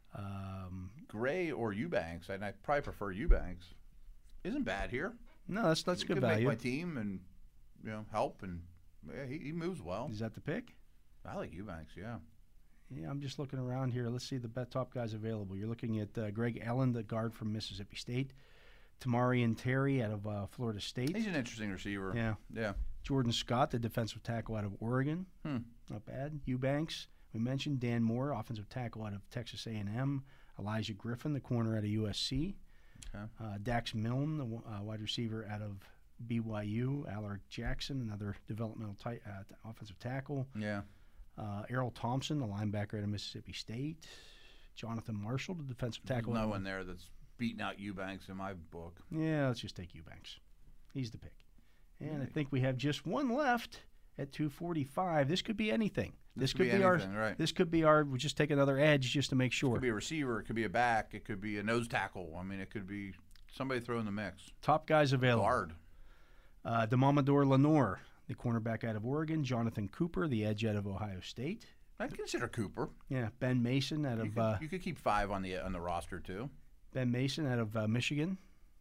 Um, Gray or Eubanks, and I probably prefer Eubanks. Isn't bad here. no, that's that's He good could value. Make my team and you know help and yeah, he, he moves well. Is that the pick? I like Eubanks. Yeah. Yeah, I'm just looking around here. Let's see the bet top guys available. You're looking at uh, Greg Ellen, the guard from Mississippi State. Tamarian Terry out of uh, Florida State. He's an interesting receiver. Yeah. Yeah. Jordan Scott, the defensive tackle out of Oregon. Hmm. Not bad. Eubanks, we mentioned. Dan Moore, offensive tackle out of Texas A and M. Elijah Griffin, the corner out of U S C. Okay. Uh, Dax Milne, the uh, wide receiver out of B Y U. Alaric Jackson, another developmental tight, uh, t- offensive tackle. Yeah. Uh, Errol Thompson, the linebacker out of Mississippi State. Jonathan Marshall, the defensive There's tackle. no out of- one there that's beating out Eubanks in my book. Yeah, let's just take Eubanks. He's the pick. And I think we have just one left at two forty-five. This could be anything. This, could could be be, our. anything, right. This could be our. We'll just take another edge just to make It sure. could be a receiver. It could be a back. It could be a nose tackle. I mean, it could be somebody throw in the mix. Top guys available. Guard. Uh, Demomador Lenore, the cornerback out of Oregon. Jonathan Cooper, the edge out of Ohio State. I'd consider Cooper. Yeah, Ben Mason out You of could, uh, you could keep five on the on the roster too. Ben Mason out of uh, Michigan.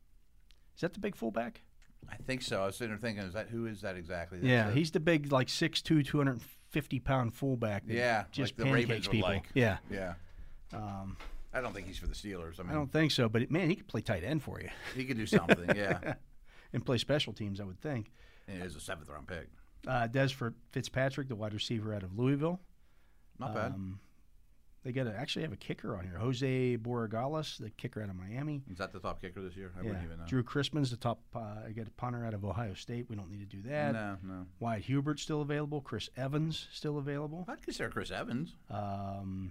Is that the big fullback? I think so. I was sitting there thinking, is that who is that exactly? That's yeah, it. he's the big like six two, two hundred fifty pound fullback. That yeah, just like the pancakes Ravens would people. like. Yeah, Yeah. um, I don't think he's for the Steelers. I mean, I don't think so. But man, he could play tight end for you he could do something. Yeah, and play special teams. I would think. and it is a seventh round pick. Uh, Desford Fitzpatrick, the wide receiver out of Louisville. Not bad. Um, they got to actually have a kicker on here. Jose Borregales, the kicker out of Miami. Is that the top kicker this year? I Yeah. wouldn't even know. Drew Chrisman's the top. Uh, I got a punter out of Ohio State. We don't need to do that. No, no. Wyatt Hubert still available. Chris Evans still available. I'd consider Chris Evans. Um,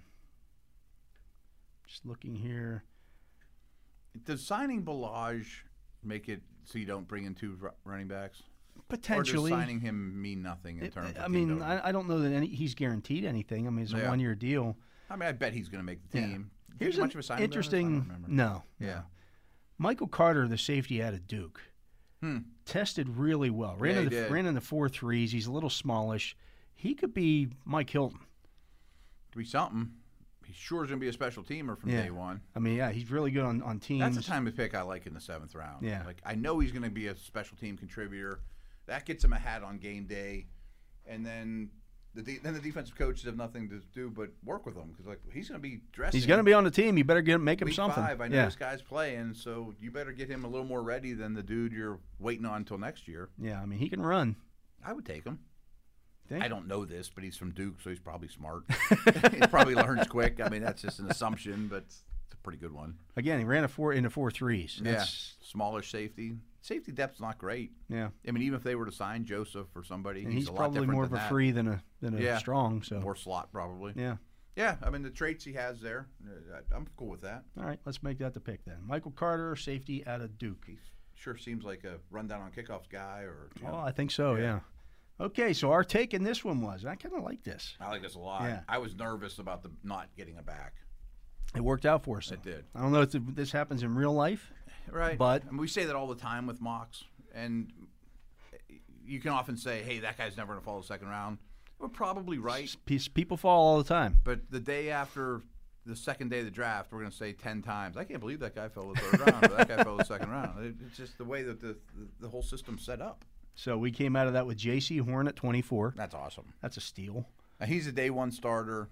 just looking here. Does signing Balaj make it so you don't bring in two ru- running backs? Potentially. Or does signing him mean nothing in It- terms of I team mean, building? I, I don't know that any, he's guaranteed anything. I mean, it's a Yeah. one-year deal. I mean, I bet he's going to make the Yeah. team. Here's Think an much of a signing bonus? I don't interesting. remember. No. Yeah. Michael Carter, the safety out of Duke, Hmm. tested really well. Ran Yeah, in he the did. ran in the four threes. He's a little smallish. He could be Mike Hilton. To be something. He sure is going to be a special teamer from Yeah. day one. I mean, yeah, he's really good on, on teams. That's the time of pick I like in the seventh round. Yeah. Like I know he's going to be a special team contributor. That gets him a hat on game day, and then the de- then the defensive coaches have nothing to do but work with him because like he's going to be dressing. He's going to be on the team. You better get make him week something. five. I know yeah. this guy's playing, so you better get him a little more ready than the dude you're waiting on until next year. Yeah, I mean, he can run. I would take him. Think? I don't know this, but he's from Duke, so he's probably smart. he probably learns quick. I mean, that's just an assumption, but it's a pretty good one. Again, he ran a four into four threes. That's, yeah, smaller safety. Safety depth's not great. yeah. I mean, even if they were to sign Joseph or somebody, And he's, he's a lot probably different more of than a that. free than a than a Yeah. strong. So More slot, probably. yeah. Yeah, I mean, the traits he has there, uh, I'm cool with that. All right, let's make that the pick then. Michael Carter, safety out of Duke. He sure seems like a rundown on kickoffs guy. Or you know. Oh, I think so. Yeah. Yeah. Okay, so our take in this one was I kind of like this. I like this a lot. Yeah. I was nervous about the not getting a back. It worked out for us. It though. did. I don't know if this happens in real life. Right. But- and we say that all the time with mocks, and you can often say, "Hey, that guy's never going to fall the second round." We're probably right, Pe- People fall all the time. but the day after the second day of the draft, we're going to say ten times, I can't believe that guy fell the third round, or that guy fell the second round. It, it's just the way that the, the, the whole system's set up. So we came out of that with J C Horn at twenty-four. That's awesome. That's a steal. Now, he's a day one starter,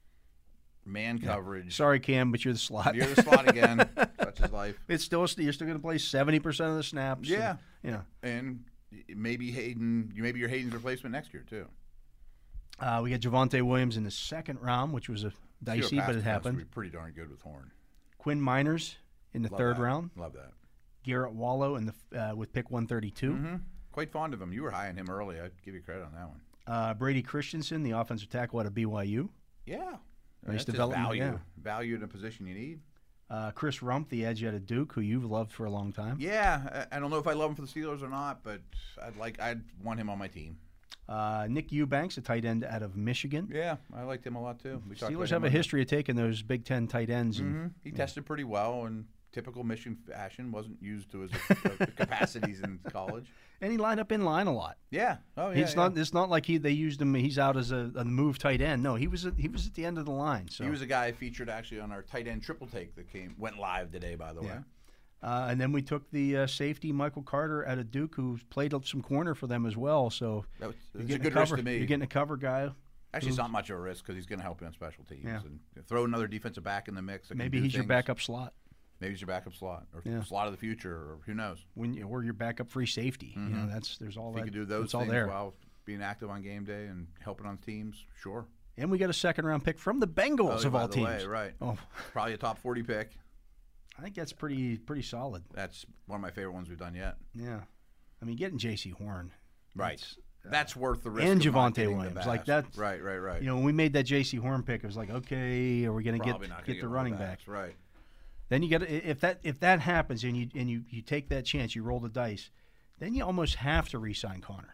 man Yeah. coverage. Sorry, Cam, but you're the slot. You're the slot again. Such is life. It's still you're still going to play seventy percent of the snaps. Yeah. And, yeah. And maybe Hayden, maybe you're Hayden's replacement next year, too. Uh, we got Javonte Williams in the second round, which was a dicey, Zero but pass it happened. defense would be pretty darn good with Horn. Quinn Miners in the Love third that. round. Love that. Garrett Wallow in the uh, with pick one thirty-two. Mm-hmm. Quite fond of him. You were high on him early. I'd give you credit on that one. Uh, Brady Christensen, the offensive tackle out of B Y U. Yeah. Nice That's just development, value. yeah. Value in a position you need. Uh, Chris Rump, the edge out of Duke, who you've loved for a long time. Yeah. I, I don't know if I love him for the Steelers or not, but I'd like I'd want him on my team. Uh, Nick Eubanks, a tight end out of Michigan. Yeah, I liked him a lot too. We talked about Steelers him have a on the- history of taking those Big Ten tight ends. And, Mm-hmm. He tested pretty well, and typical Michigan fashion wasn't used to his uh, capacities in college. and he lined up in line a lot. Yeah. Oh yeah. it's yeah. not. It's not like he they used him. He's out as a, a move tight end. No, he was. At, he was at the end of the line. So He was a guy featured actually on our tight end triple take that came went live today, by the way. Yeah. Uh, and then we took the uh, safety Michael Carter out of Duke, who played up some corner for them as well. So That was, you're it's a getting good cover, risk to me. You're getting a cover guy. Actually, it's not much of a risk because he's going to help you on special teams. Yeah. And throw another defensive back in the mix. that can Maybe do he's your things. backup slot. Maybe he's your backup slot or Yeah. slot of the future, or who knows. When you, or your backup free safety. You know, that's there's all If that. he could do those it's all things there. while being active on game day and helping on teams, sure. And we got a second round pick from the Bengals Oh, of by all the teams. way, right. Oh, Probably a top forty pick. I think that's pretty pretty solid. That's one of my favorite ones we've done yet. Yeah, I mean getting J C Horn. Right. that's, That's worth the risk. and of not Javonte getting the Williams, like best. that- Right, right, right. You know, when we made that J C Horn pick, it was like, okay, are we going to get Probably not gonna get the one of running backs, back? Right. Then you got if that if that happens and you and you, you take that chance, you roll the dice, then you almost have to re-sign Connor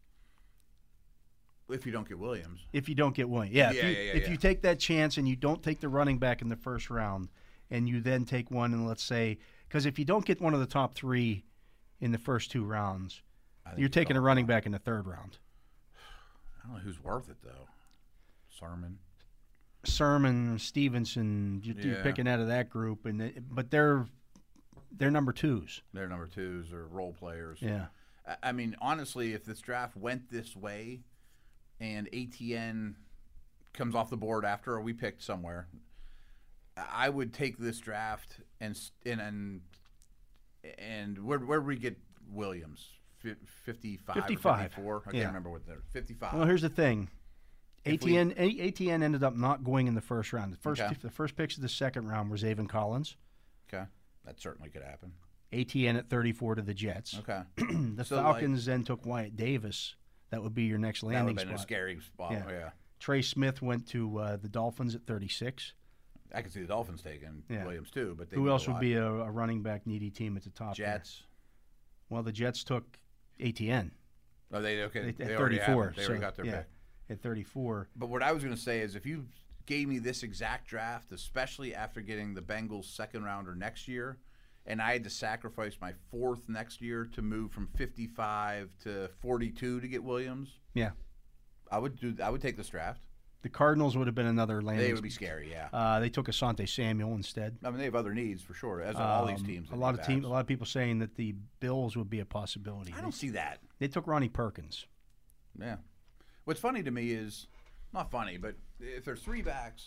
If you don't get Williams. if you don't get Williams. Yeah, Yeah, if, you, yeah, yeah, if yeah. you take that chance and you don't take the running back in the first round, and you then take one and let's say because if you don't get one of the top three in the first two rounds, I think you're you taking a call running it. back in the third round. I don't know who's worth it, though. Sermon. Sermon, Stevenson, you, you're Yeah. picking out of that group, and they, but they're they're number twos. They're number twos or role players. Yeah. I- I mean, honestly, if this draft went this way and A T N comes off the board after we picked somewhere, I would take this draft and s- and and, and where where we get Williams? Fi- fifty-five, or fifty-five. fifty-four? I Yeah. can't remember what they're fifty-five. Well, here's the thing. If we- A T N A- ATN ended up not going in the first round. The first Okay. the first picks of the second round were Zaven Collins. Okay, that certainly could happen. A T N at thirty-four to the Jets. Okay, The So, like- Falcons then took Wyatt Davis. That would be your next that would landing have been a spot. scary spot. Yeah. Yeah. Trey Smith went to uh, the Dolphins at thirty-six. I could see the Dolphins taking Yeah. Williams too, but they Who need a else would lot. be a, a running back needy team at the top? there? Jets? Well, the Jets took A T N Oh, they okay. at, They at already have thirty-four. it. They so, already got their yeah, pick. at thirty-four. But what I was going to say is, if you gave me this exact draft, especially after getting the Bengals second rounder next year, and I had to sacrifice my fourth next year to move from fifty-five to forty-two to get Williams, Yeah. I would do. I would take this draft. The Cardinals would have been another landing. They would be scary. Yeah. Uh, they took Asante Samuel instead. I mean, they have other needs for sure, as all these Um, teams. A that lot need of team, backs. a lot of people saying that the Bills would be a possibility. I don't see that. They took Ronnie Perkins. Yeah. What's funny to me is, not funny, but if there's three backs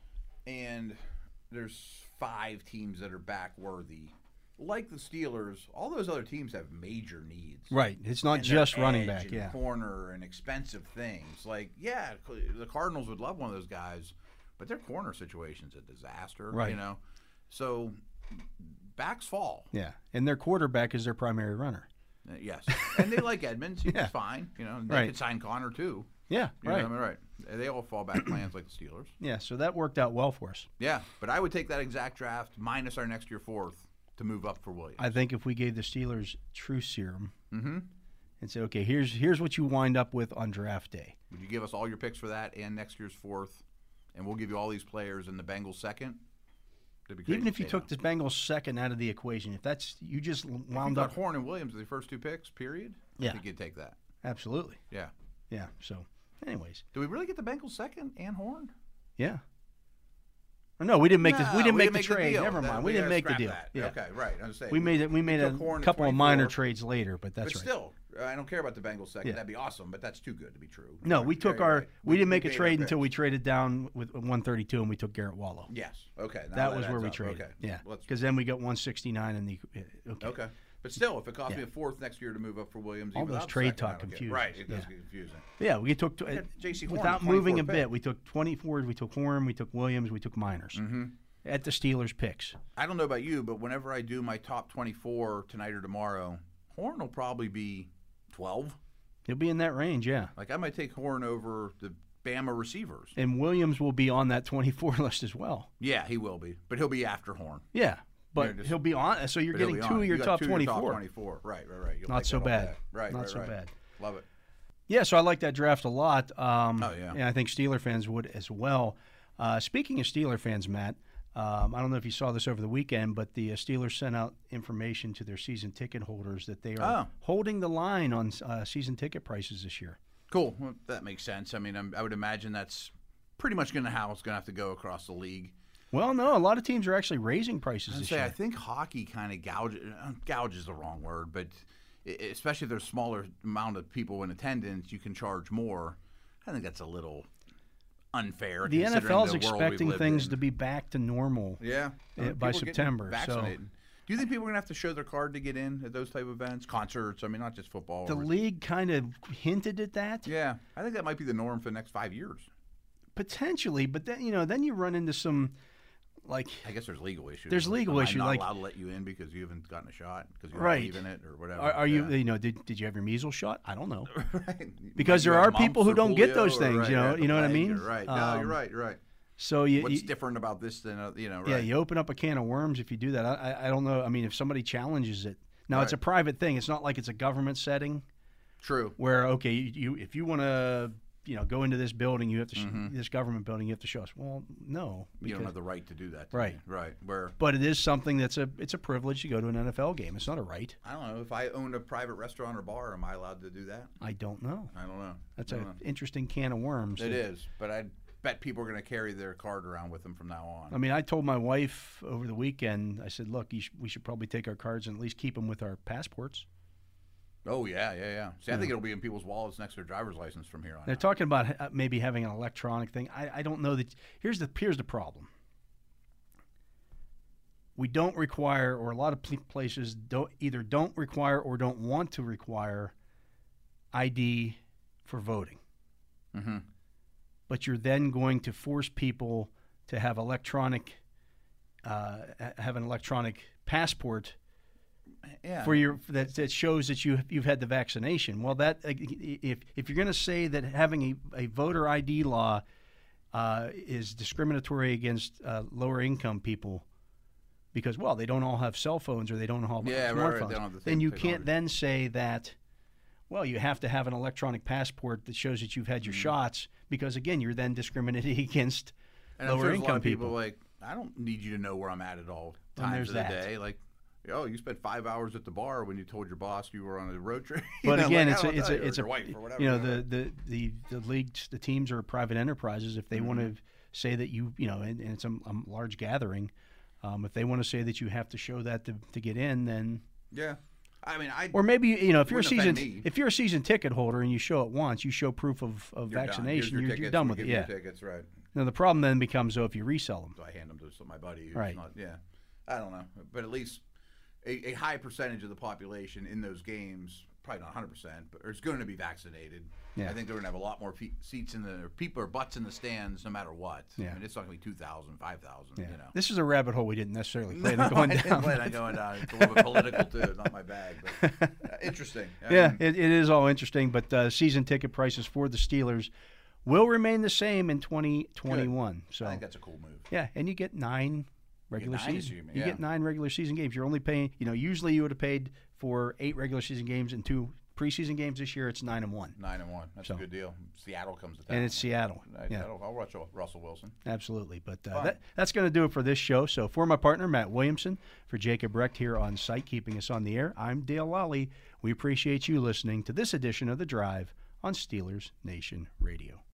and there's five teams that are back worthy, like the Steelers, all those other teams have major needs. Right. It's not And just their running edge back. and Yeah. corner and expensive things. Like, yeah, the Cardinals would love one of those guys, but their corner situation's a disaster. Right. You know, so backs fall. Yeah. And their quarterback is their primary runner. Uh, Yes, and they like Edmonds. He's Yeah. fine. You know, they Right. could sign Connor too. Yeah. You Right. know, I mean, right. They all fall back plans like the Steelers. Yeah. So that worked out well for us. Yeah, but I would take that exact draft minus our next year fourth to move up for Williams. I think if we gave the Steelers true serum mm-hmm. and said, okay, here's here's what you wind up with on draft day. Would you give us all your picks for that and next year's fourth, and we'll give you all these players in the Bengals second? That'd be crazy Even if to you say took no. the Bengals second out of the equation, if that's you just If you wound got up. Horn and Williams as the first two picks, period. Yeah. I think you'd take that. Absolutely. Yeah. Yeah. So, anyways, Do we really get the Bengals second and Horn? yeah. No, we didn't make no, the we didn't we make didn't the make the trade. deal. Never That- mind. we We didn't gotta make the scrap deal. that. Yeah. Okay, right. I was saying, We made it. We made a took Horn at couple of twenty-four. minor trades later, but that's But right. still, I don't care about the Bengals second. Yeah. That'd be awesome, but that's too good to be true. No, Right, we took yeah, our. right. We didn't make a made our trade until picks. we traded down with one thirty-two, and we took Garrett Wallow. Yes. Okay. now That was where adds we up. traded. Okay. Yeah, Let's- because then we got one sixty-nine in the. Okay. Okay. But still, if it costs Yeah. me a fourth next year to move up for Williams, All even those without the trade second, I talk don't get it. confuses. Right. It does Yeah. get confusing. Yeah, we took I had J C Horn without with moving a twenty-four bit. pick. We took twenty-four. We took Horn. We took Williams. We took Miners. Mm-hmm. At the Steelers picks. I don't know about you, but whenever I do my top twenty-four tonight or tomorrow, Horn will probably be twelve. He'll be in that range. Yeah. Like I might take Horn over the Bama receivers. And Williams will be on that twenty-four list as well. Yeah, he will be, but he'll be after Horn. Yeah, but Yeah, just- he'll be on. So you're But he'll getting be two on. of You your got top two of your twenty-four. twenty-four. Right, right, right. You'll Not take so that all bad. day. Right, Not right, so right. bad. Love it. Yeah, so I like that draft a lot. Um, Oh, yeah. And I think Steeler fans would as well. Uh, speaking of Steeler fans, Matt, um, I don't know if you saw this over the weekend, but the uh, Steelers sent out information to their season ticket holders that they are Oh. holding the line on uh, season ticket prices this year. Cool. Well, that makes sense. I mean, I'm, I would imagine that's pretty much going to how it's going to have to go across the league. Well, no, a lot of teams are actually raising prices I'd this say year. I think hockey kind of gouges. Uh, gouge is the wrong word, but i- especially if there's a smaller amount of people in attendance, you can charge more. I think that's a little unfair. The N F L is considering the world we've expecting lived things in. to be back to normal. Yeah, uh, Uh, by people getting September, so- vaccinated. Do you think people are going to have to show their card to get in at those type of events, concerts? I mean, not just football. The or- league kind of hinted at that. Yeah, I think that might be the norm for the next five years. Potentially, but then you know, then you run into some like I guess there's legal issues. There's legal Am I issues, not like- allowed to let you in because you haven't gotten a shot because you don't Right. believe in it or whatever. are, are you Yeah. you know did, did you have your measles shot? I don't know. Right. Because You there have are people mumps who or don't get polio those or- things, right, you know- right, you know what I plague, mean? you're Right. No, Um, you're right. You're right. So you, What's you different about this than uh, you know? Right. yeah, you open up a can of worms if you do that. I, I I don't know. I mean, if somebody challenges it, now it's a Right. private thing. It's not like it's a government setting True. where okay, you, you if you want to you know go into this building, you have to sh- this government building, you have to show us. Well, no, You don't because- have the right to do that. to Right. me. Right. Where but it is something that's a it's a privilege to go to an N F L game. It's not a right. I don't know if I owned a private restaurant or bar, am I allowed to do that? I don't know. I don't know. That's I an don't know. interesting can of worms. It is, but I bet people are going to carry their card around with them from now on. I mean, I told my wife over the weekend. I said, "Look, you sh- we should probably take our cards and at least keep them with our passports." Oh yeah, yeah, yeah. See, I think it'll be in people's wallets next to their driver's license from here on. They're out. talking about uh, maybe having an electronic thing. I, I don't know that. Here's the here's the problem. We don't require, or a lot of pl- places don't either don't require or don't want to require I D for voting. Mhm. But you're then going to force people to have electronic, uh, have an electronic passport Yeah. for your that, that shows that you you've had the vaccination. Well, that if if you're going to say that having a, a voter I D law uh, is discriminatory against uh, lower income people because well they don't all have cell phones or they don't all have Yeah, right, smartphones, right, they don't have the then same you technology. can't then say that. Well, you have to have an electronic passport that shows that you've had your shots because again you're then discriminating against and I'm lower sure there's a income lot of people, people. like, I don't need you to know where I'm at at all And times there's of the that. day. Like, oh, you spent five hours at the bar when you told your boss you were on a road trip. You But know, again, like, it's I a don't it's know, a or it's a your wife or whatever, you know you know. the, the the the leagues the teams are private enterprises. If they want to say that you you know and, and it's a, a large gathering, um, if they want to say that you have to show that to, to get in, then Yeah. I mean, I or maybe you know if you're a Wouldn't season offend me. if you're a season ticket holder and you show it once, you show proof of, of you're done. Here's vaccination, your you're, tickets, you're done we with it. give you Yeah. your tickets, right. Now the problem then becomes though if you resell them. So I hand them to some- my buddy who's Right. not. Yeah. I don't know, but at least a, a high percentage of the population in those games, probably not one hundred percent, but is going to be vaccinated. Yeah. I think they're going to have a lot more fe- seats in the or people or butts in the stands, no matter what. Yeah. I mean, it's not going to be two thousand, five thousand. Yeah. You know. This is a rabbit hole we didn't necessarily plan No, on going I didn't down. plan on going down. It's a little bit political too. Not my bag, but uh, interesting. I Yeah, mean, it, it is all interesting, but uh, season ticket prices for the Steelers will remain the same in twenty twenty-one. So I think that's a cool move. yeah, and you get nine regular nine this season. year, You yeah. get nine regular season games. You're only paying, you know, usually you would have paid for eight regular season games and two preseason games. This year it's nine and one, Nine and one. That's So- a good deal. Seattle comes to town. and it's Seattle. Nice. Yeah, That'll- I'll watch Russell Wilson. absolutely. But uh, Fun. that, that's going to do it for this show. So for my partner Matt Williamson, for Jacob Recht here on site, keeping us on the air, I'm Dale Lally. We appreciate you listening to this edition of The Drive on Steelers Nation Radio.